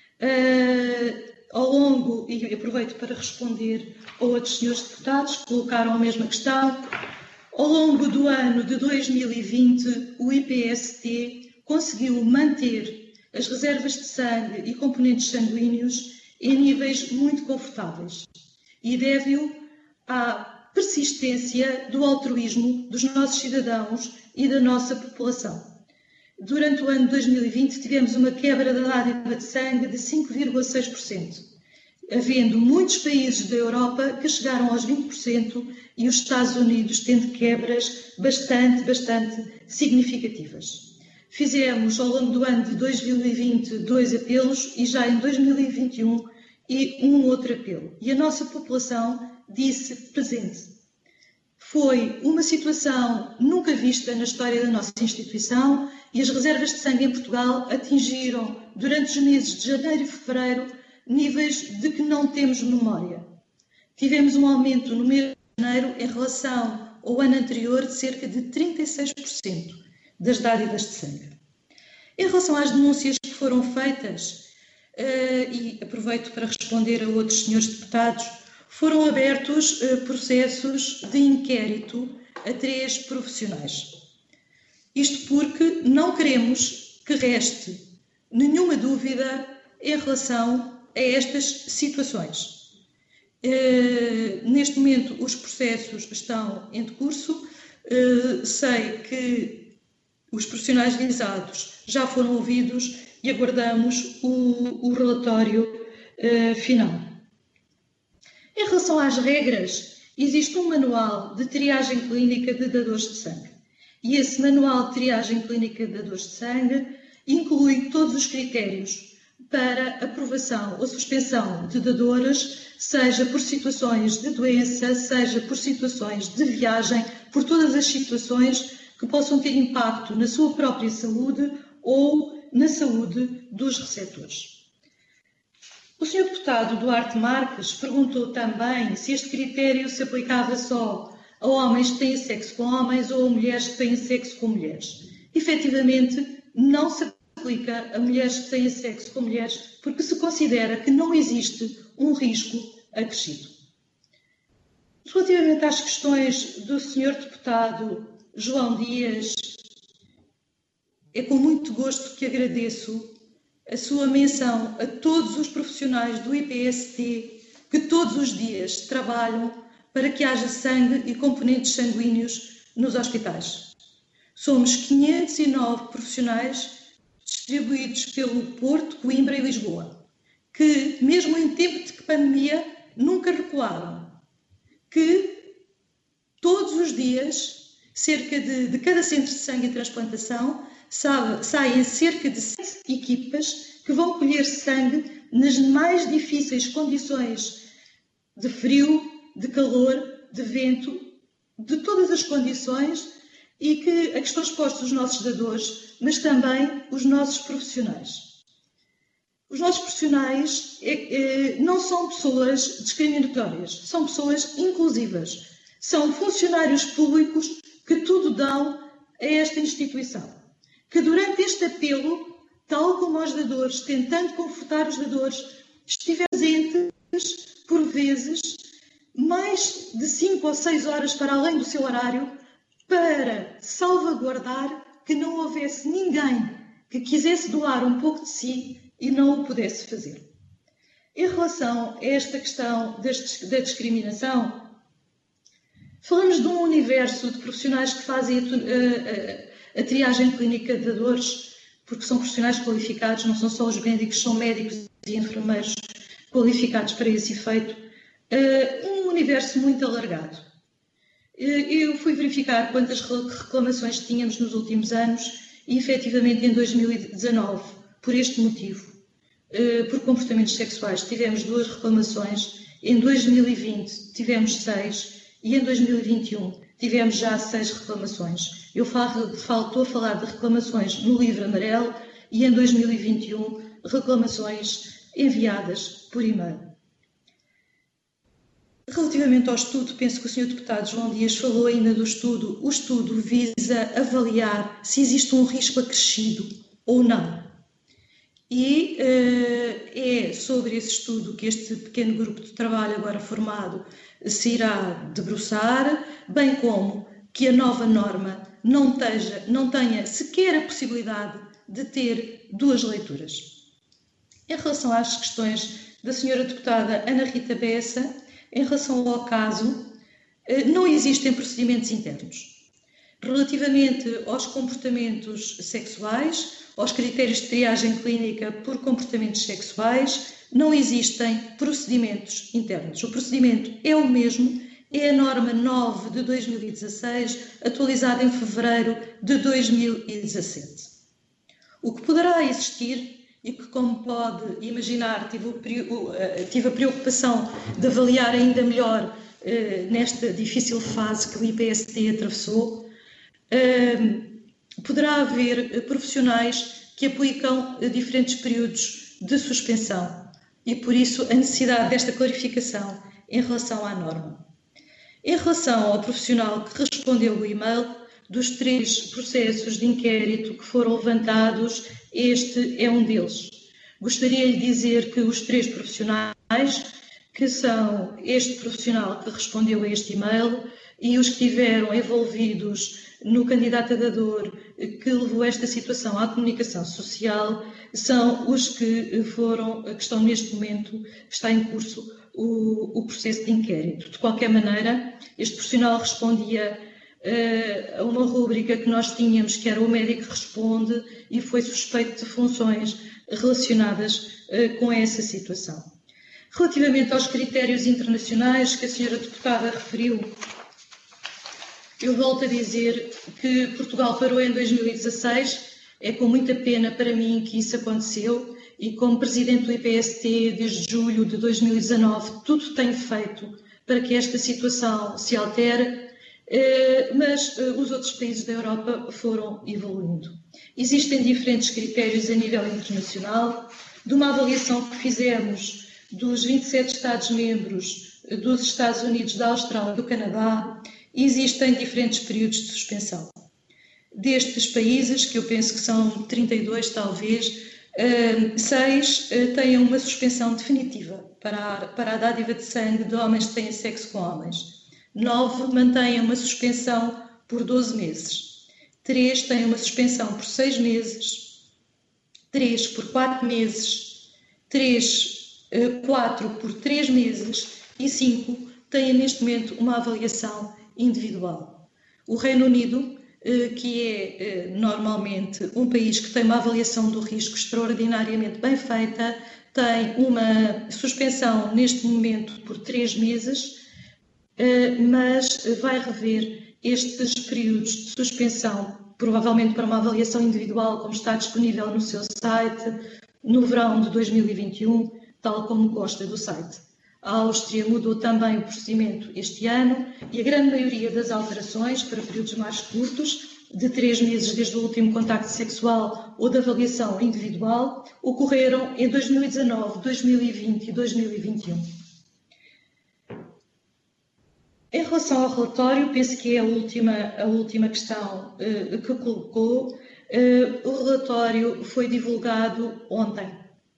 Uh, ao longo, e aproveito para responder a outros senhores deputados que colocaram a mesma questão, ao longo do ano de dois mil e vinte, o I P S T conseguiu manter as reservas de sangue e componentes sanguíneos em níveis muito confortáveis, e deve-o à persistência do altruísmo dos nossos cidadãos e da nossa população. Durante o ano de dois mil e vinte tivemos uma quebra da dádiva de sangue de cinco vírgula seis por cento, havendo muitos países da Europa que chegaram aos vinte por cento e os Estados Unidos tendo quebras bastante, bastante significativas. Fizemos ao longo do ano de dois mil e vinte dois apelos e já em dois mil e vinte e um e um outro apelo. E a nossa população disse presente. Foi uma situação nunca vista na história da nossa instituição, e as reservas de sangue em Portugal atingiram, durante os meses de janeiro e fevereiro, níveis de que não temos memória. Tivemos um aumento no mês de janeiro em relação ao ano anterior de cerca de trinta e seis por cento das dádivas de sangue. Em relação às denúncias que foram feitas, e aproveito para responder a outros senhores deputados, foram abertos processos de inquérito a três profissionais. Isto porque não queremos que reste nenhuma dúvida em relação a estas situações. Neste momento os processos estão em curso, sei que os profissionais visados já foram ouvidos e aguardamos o, o relatório final. Em relação às regras, existe um manual de triagem clínica de dadores de sangue. E esse manual de triagem clínica de dadores de sangue inclui todos os critérios para aprovação ou suspensão de dadores, seja por situações de doença, seja por situações de viagem, por todas as situações que possam ter impacto na sua própria saúde ou na saúde dos receptores. O senhor Deputado Duarte Marques perguntou também se este critério se aplicava só a homens que têm sexo com homens ou a mulheres que têm sexo com mulheres. Efetivamente, não se aplica a mulheres que têm sexo com mulheres, porque se considera que não existe um risco acrescido. Relativamente às questões do senhor Deputado João Dias, é com muito gosto que agradeço a sua menção a todos os profissionais do I P S T que todos os dias trabalham para que haja sangue e componentes sanguíneos nos hospitais. Somos quinhentos e nove profissionais distribuídos pelo Porto, Coimbra e Lisboa, que, mesmo em tempo de pandemia, nunca recuaram, que todos os dias, cerca de, de cada centro de sangue e transplantação, saem cerca de sete equipas que vão colher sangue nas mais difíceis condições de frio, de calor, de vento, de todas as condições e que, a que estão expostos os nossos dadores, mas também os nossos profissionais. Os nossos profissionais é, é, não são pessoas discriminatórias, são pessoas inclusivas, são funcionários públicos que tudo dão a esta instituição, que durante este apelo, tal como os dadores, tentando confortar os dadores, estiveram presentes, por vezes, mais de cinco ou seis horas para além do seu horário, para salvaguardar que não houvesse ninguém que quisesse doar um pouco de si e não o pudesse fazer. Em relação a esta questão da discriminação, falamos de um universo de profissionais que fazem a, a, a, a triagem clínica de dadores, porque são profissionais qualificados, não são só os médicos, são médicos e enfermeiros qualificados para esse efeito, um universo muito alargado. Eu fui verificar quantas reclamações tínhamos nos últimos anos e, efetivamente, em dois mil e dezanove, por este motivo, por comportamentos sexuais, tivemos duas reclamações, em dois mil e vinte tivemos seis e em dois mil e vinte e um tivemos já seis reclamações. Eu falo, falo, estou a falar de reclamações no livro amarelo e em dois mil e vinte e um reclamações enviadas por e-mail. Relativamente ao estudo, penso que o senhor Deputado João Dias falou ainda do estudo. O estudo visa avaliar se existe um risco acrescido ou não. E uh, é sobre esse estudo que este pequeno grupo de trabalho agora formado se irá debruçar, bem como que a nova norma não, teja, não tenha sequer a possibilidade de ter duas leituras. Em relação às questões da senhora Deputada Ana Rita Bessa, em relação ao caso, não existem procedimentos internos. Relativamente aos comportamentos sexuais, aos critérios de triagem clínica por comportamentos sexuais, não existem procedimentos internos. O procedimento é o mesmo, é a norma nove de dois mil e dezasseis, atualizada em fevereiro de dois mil e dezassete. O que poderá existir, e que, como pode imaginar, tive, o, tive a preocupação de avaliar ainda melhor eh, nesta difícil fase que o I P S T atravessou, eh, poderá haver profissionais que aplicam diferentes períodos de suspensão e, por isso, a necessidade desta clarificação em relação à norma. Em relação ao profissional que respondeu o e-mail, dos três processos de inquérito que foram levantados, este é um deles. Gostaria de dizer que os três profissionais, que são este profissional que respondeu a este e-mail e os que estiveram envolvidos no candidato a dador que levou esta situação à comunicação social, são os que foram, que estão neste momento, está em curso o, o processo de inquérito. De qualquer maneira, este profissional respondia a uma rúbrica que nós tínhamos, que era o médico responde, e foi suspeito de funções relacionadas com essa situação. Relativamente aos critérios internacionais que a senhora deputada referiu, eu volto a dizer que Portugal parou em dois mil e dezasseis, é com muita pena para mim que isso aconteceu, e como Presidente do I P S T desde julho de dois mil e dezanove, tudo tenho feito para que esta situação se altere, mas os outros países da Europa foram evoluindo. Existem diferentes critérios a nível internacional. De uma avaliação que fizemos dos vinte e sete Estados-membros dos Estados Unidos, da Austrália e do Canadá, existem diferentes períodos de suspensão. Destes países, que eu penso que são trinta e dois talvez, seis têm uma suspensão definitiva para a, para a dádiva de sangue de homens que têm sexo com homens. Nove mantêm uma suspensão por doze meses. Três têm uma suspensão por seis meses. Três por quatro meses. Três, quatro por três meses. E cinco têm neste momento uma avaliação individual. O Reino Unido, que é normalmente um país que tem uma avaliação do risco extraordinariamente bem feita, tem uma suspensão neste momento por três meses, mas vai rever estes períodos de suspensão, provavelmente para uma avaliação individual, como está disponível no seu site, no verão de dois mil e vinte e um, tal como consta do site. A Áustria mudou também o procedimento este ano e a grande maioria das alterações, para períodos mais curtos, de três meses desde o último contacto sexual ou da avaliação individual, ocorreram em dois mil e dezanove, dois mil e vinte e dois mil e vinte e um. Em relação ao relatório, penso que é a última, a última questão uh, que colocou. Uh, o relatório foi divulgado ontem.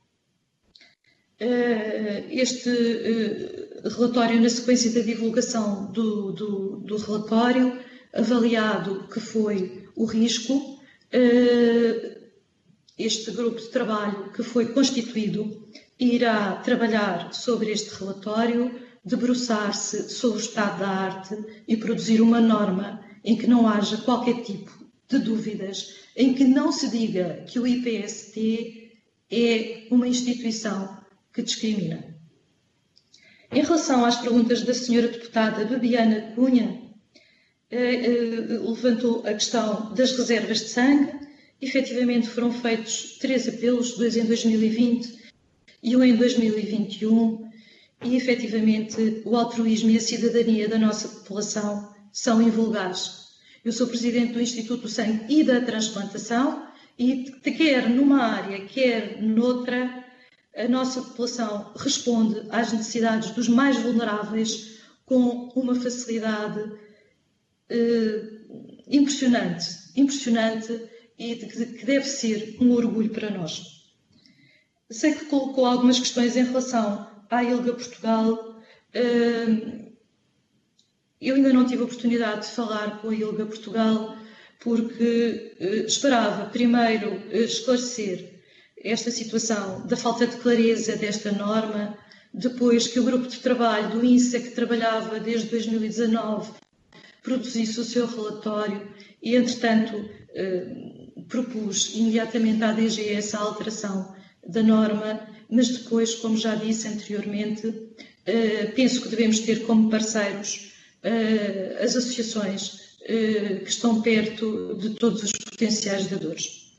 Uh, este uh, relatório, na sequência da divulgação do, do, do relatório, avaliado que foi o risco, uh, este grupo de trabalho que foi constituído irá trabalhar sobre este relatório, debruçar-se sobre o estado da arte e produzir uma norma em que não haja qualquer tipo de dúvidas, em que não se diga que o I P S T é uma instituição que discrimina. Em relação às perguntas da senhora deputada Bebiana Cunha, eh, eh, levantou a questão das reservas de sangue. Efetivamente foram feitos três apelos, dois em dois mil e vinte e um em dois mil e vinte e um, e efetivamente o altruísmo e a cidadania da nossa população são invulgares. Eu sou presidente do Instituto do Sangue e da Transplantação e quer numa área, quer noutra, a nossa população responde às necessidades dos mais vulneráveis com uma facilidade eh, impressionante, impressionante e que deve ser um orgulho para nós. Sei que colocou algumas questões em relação à ILGA Portugal. Eu ainda não tive a oportunidade de falar com a ILGA Portugal porque esperava primeiro esclarecer esta situação da falta de clareza desta norma, depois que o grupo de trabalho do INSA, que trabalhava desde dois mil e dezanove, produzisse o seu relatório e, entretanto, propus imediatamente à D G S a alteração da norma, mas depois, como já disse anteriormente, penso que devemos ter como parceiros as associações que estão perto de todos os potenciais dadores.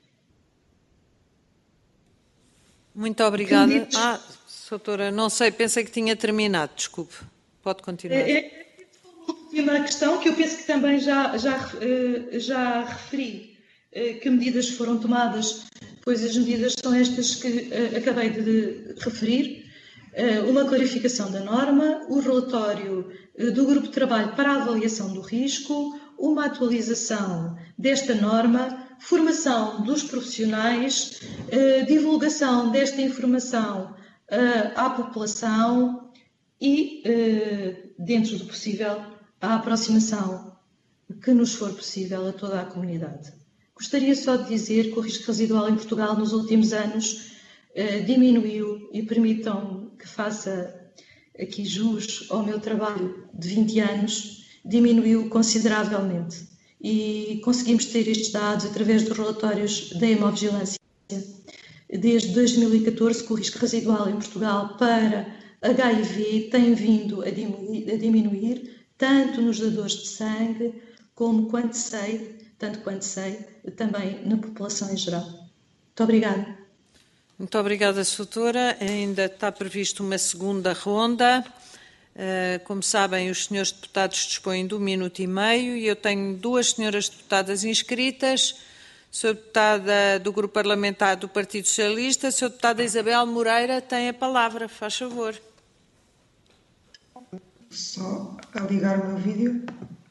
Muito obrigada. Ah, doutora, não sei, pensei que tinha terminado, desculpe. Pode continuar. É a última questão que eu penso que também já, já, já referi, que medidas foram tomadas, pois as medidas são estas que acabei de referir, uma clarificação da norma, o relatório do grupo de trabalho para a avaliação do risco, uma atualização desta norma, formação dos profissionais, divulgação desta informação à população e, dentro do possível, a aproximação que nos for possível a toda a comunidade. Gostaria só de dizer que o risco residual em Portugal nos últimos anos diminuiu, e permitam que faça aqui jus ao meu trabalho de vinte anos, diminuiu consideravelmente. E conseguimos ter estes dados através dos relatórios da Hemovigilância. Desde dois mil e catorze, que o risco residual em Portugal para H I V tem vindo a diminuir, a diminuir tanto nos dadores de sangue, como quanto sei, tanto quanto sei, também na população em geral. Muito obrigada. Muito obrigada, doutora. Ainda está previsto uma segunda ronda. Como sabem, os senhores deputados dispõem de um minuto e meio e eu tenho duas senhoras deputadas inscritas. A senhora deputada do Grupo Parlamentar do Partido Socialista, a senhora deputada Isabel Moreira, tem a palavra. Faz favor. Só a ligar o meu vídeo.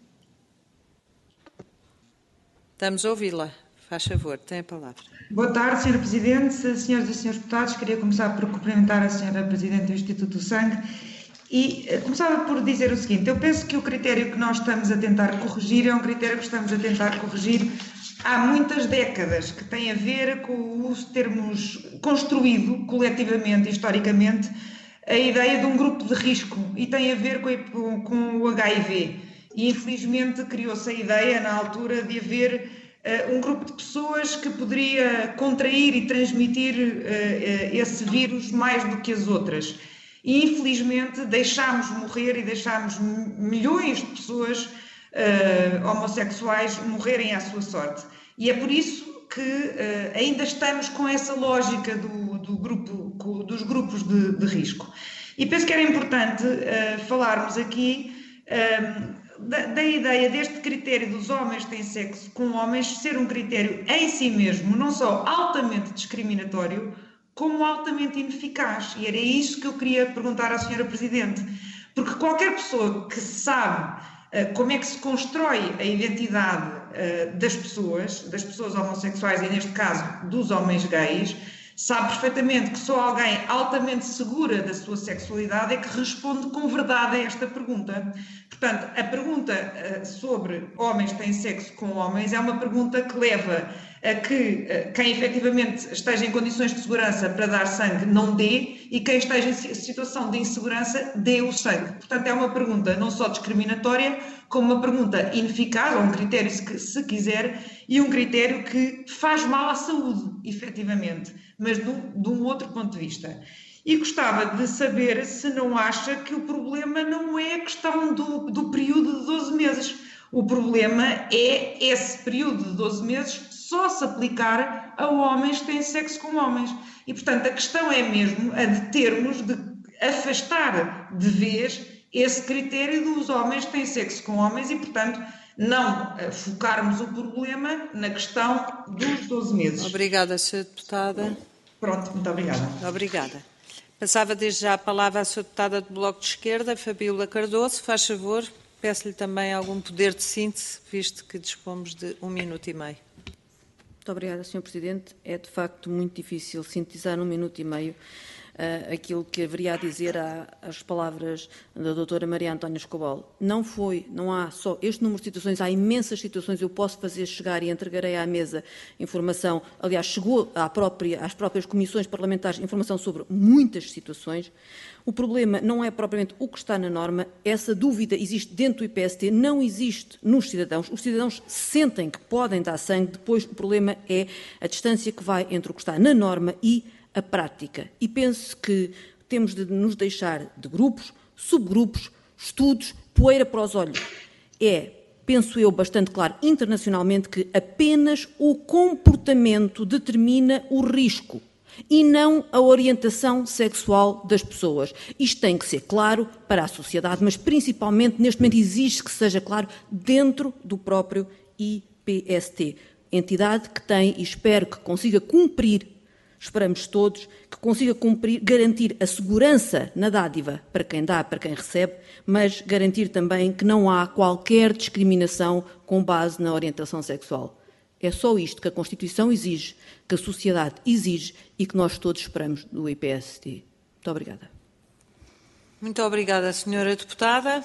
Estamos a ouvi-la. Faz favor, tem a palavra. Boa tarde, senhora Presidente, senhoras e senhores deputados. Queria começar por cumprimentar a senhora Presidente do Instituto do Sangue e começava por dizer o seguinte: eu penso que o critério que nós estamos a tentar corrigir é um critério que estamos a tentar corrigir há muitas décadas, que tem a ver com os termos construído coletivamente, historicamente, a ideia de um grupo de risco e tem a ver com, com o H I V. E infelizmente criou-se a ideia na altura de haver uh, um grupo de pessoas que poderia contrair e transmitir uh, uh, esse vírus mais do que as outras. E infelizmente deixámos morrer e deixámos milhões de pessoas uh, homossexuais morrerem à sua sorte. E é por isso que uh, ainda estamos com essa lógica do, do grupo, dos grupos de, de risco. E penso que era importante uh, falarmos aqui uh, da, da ideia deste critério dos homens que têm sexo com homens ser um critério em si mesmo, não só altamente discriminatório, como altamente ineficaz. E era isso que eu queria perguntar à senhora Presidente. Porque qualquer pessoa que sabe uh, como é que se constrói a identidade uh, das pessoas, das pessoas homossexuais e, neste caso, dos homens gays, sabe perfeitamente que só alguém altamente segura da sua sexualidade é que responde com verdade a esta pergunta. Portanto, a pergunta uh, sobre homens que têm sexo com homens é uma pergunta que leva a que uh, quem efetivamente esteja em condições de segurança para dar sangue não dê e quem esteja em situação de insegurança dê o sangue. Portanto, é uma pergunta não só discriminatória, como uma pergunta ineficaz, ou um critério, se, se quiser, e um critério que faz mal à saúde, efetivamente, mas de um, de um outro ponto de vista. E gostava de saber se não acha que o problema não é a questão do, do período de doze meses. O problema é esse período de doze meses só se aplicar a homens que têm sexo com homens. E, portanto, a questão é mesmo a de termos de afastar de vez esse critério dos homens que têm sexo com homens e, portanto, não focarmos o problema na questão dos doze meses. Obrigada, senhora Deputada. Pronto, muito obrigada. Obrigada. Passava desde já a palavra à senhora Deputada do Bloco de Esquerda, Fabíola Cardoso. Faz favor, peço-lhe também algum poder de síntese, visto que dispomos de um minuto e meio. Muito obrigada, senhor Presidente. É, de facto, muito difícil sintetizar num minuto e meio uh, aquilo que haveria a dizer às palavras da doutora Maria Antónia Escoval. Não foi, não há só este número de situações, há imensas situações, eu posso fazer chegar e entregarei à mesa informação, aliás, chegou à própria, às próprias comissões parlamentares informação sobre muitas situações. O problema não é propriamente o que está na norma, essa dúvida existe dentro do I P S T, não existe nos cidadãos. Os cidadãos sentem que podem dar sangue, depois o problema é a distância que vai entre o que está na norma e a prática. E penso que temos de nos deixar de grupos, subgrupos, estudos, poeira para os olhos. É, penso eu, bastante claro internacionalmente que apenas o comportamento determina o risco e não a orientação sexual das pessoas. Isto tem que ser claro para a sociedade, mas principalmente neste momento exige que seja claro dentro do próprio I P S T. Entidade que tem, e espero que consiga cumprir, esperamos todos, que consiga cumprir, garantir a segurança na dádiva para quem dá, para quem recebe, mas garantir também que não há qualquer discriminação com base na orientação sexual. É só isto que a Constituição exige, que a sociedade exige e que nós todos esperamos do I P S T. Muito obrigada. Muito obrigada, senhora Deputada.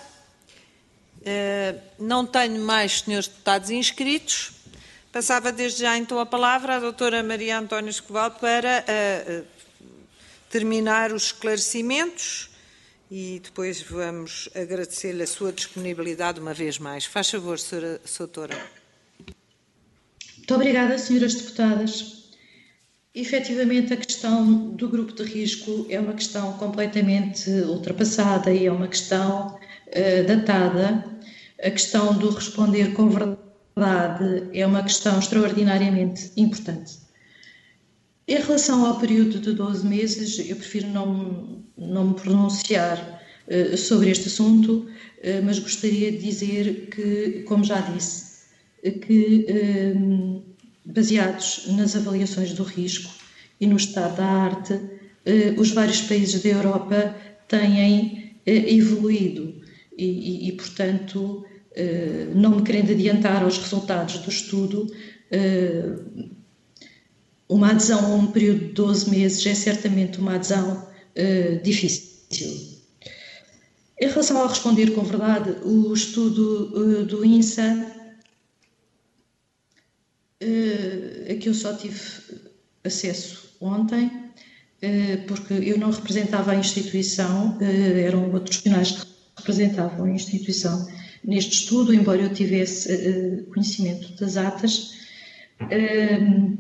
Não tenho mais senhores deputados inscritos. Passava desde já então a palavra à doutora Maria Antónia Escoval para uh, terminar os esclarecimentos e depois vamos agradecer-lhe a sua disponibilidade uma vez mais. Faz favor, senhora doutora. Muito obrigada, senhoras deputadas. Efetivamente, a questão do grupo de risco é uma questão completamente ultrapassada e é uma questão uh, datada. A questão do responder com verdade é uma questão extraordinariamente importante. Em relação ao período de doze meses, eu prefiro não, não me pronunciar uh, sobre este assunto, uh, mas gostaria de dizer que, como já disse, que uh, baseados nas avaliações do risco e no estado da arte, uh, os vários países da Europa têm uh, evoluído e, e, e portanto, Uh, não me querendo adiantar aos resultados do estudo, uh, uma adesão a um período de doze meses é certamente uma adesão uh, difícil. Em relação ao responder com verdade, o estudo uh, do INSA, uh, a que eu só tive acesso ontem, uh, porque eu não representava a instituição, uh, eram outros profissionais que representavam a instituição neste estudo, embora eu tivesse uh, conhecimento das atas, uh,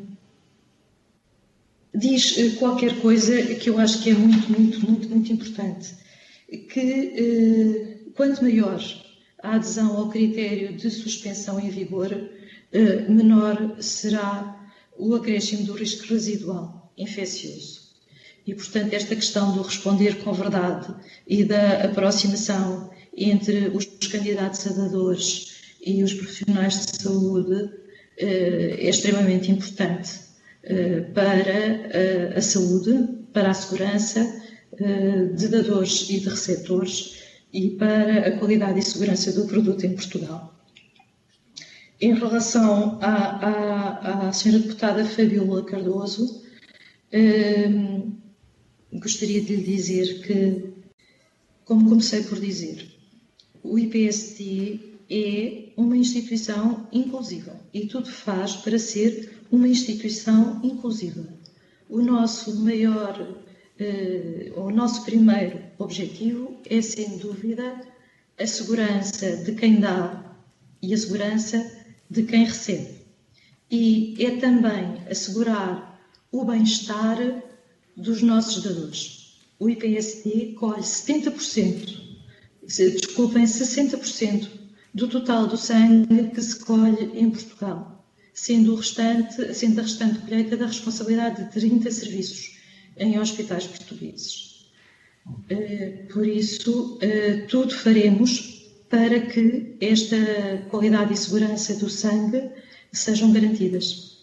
diz uh, qualquer coisa que eu acho que é muito, muito, muito, muito importante, que uh, quanto maior a adesão ao critério de suspensão em vigor, uh, menor será o acréscimo do risco residual infeccioso. E, portanto, esta questão do responder com verdade e da aproximação entre os candidatos a dadores e os profissionais de saúde é extremamente importante para a saúde, para a segurança de dadores e de receptores e para a qualidade e segurança do produto em Portugal. Em relação à, à, à senhora deputada Fabíola Cardoso, hum, gostaria de lhe dizer que, como comecei por dizer, o I P S T é uma instituição inclusiva e tudo faz para ser uma instituição inclusiva. O nosso maior, eh, o nosso primeiro objetivo é, sem dúvida, a segurança de quem dá e a segurança de quem recebe. E é também assegurar o bem-estar dos nossos dadores. O I P S T colhe setenta por cento, desculpem, sessenta por cento do total do sangue que se colhe em Portugal, sendo, o restante, sendo a restante colheita da responsabilidade de trinta serviços em hospitais portugueses. Por isso, tudo faremos para que esta qualidade e segurança do sangue sejam garantidas.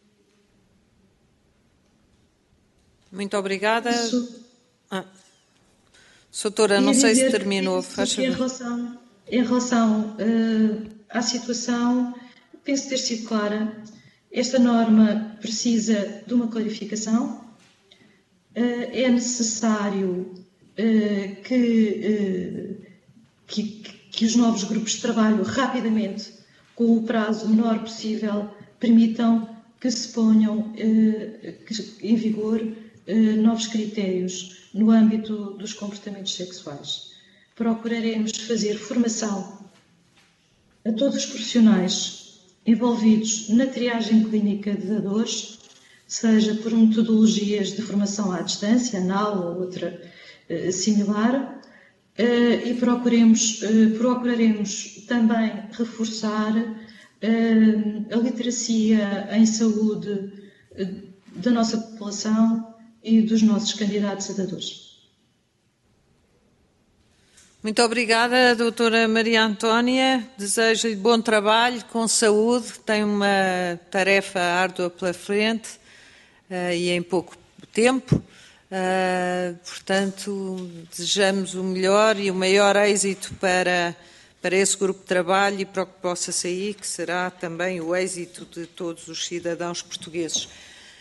Muito obrigada. Isso, ah. Doutora, não sei se terminou. Faz em relação, em relação uh, à situação, penso ter sido clara. Esta norma precisa de uma clarificação. Uh, é necessário uh, que, uh, que que os novos grupos de trabalho rapidamente, com o prazo menor possível, permitam que se ponham eh, em vigor eh, novos critérios no âmbito dos comportamentos sexuais. Procuraremos fazer formação a todos os profissionais envolvidos na triagem clínica de dadores, seja por metodologias de formação à distância, anal ou outra eh, similar, Uh, e procuremos, uh, procuraremos também reforçar uh, a literacia em saúde uh, da nossa população e dos nossos candidatos a dadores. Muito obrigada, doutora Maria Antónia. Desejo-lhe bom trabalho, com saúde. Tem uma tarefa árdua pela frente uh, e em pouco tempo. Uh, portanto, desejamos o melhor e o maior êxito para, para esse grupo de trabalho e para o que possa sair, que será também o êxito de todos os cidadãos portugueses.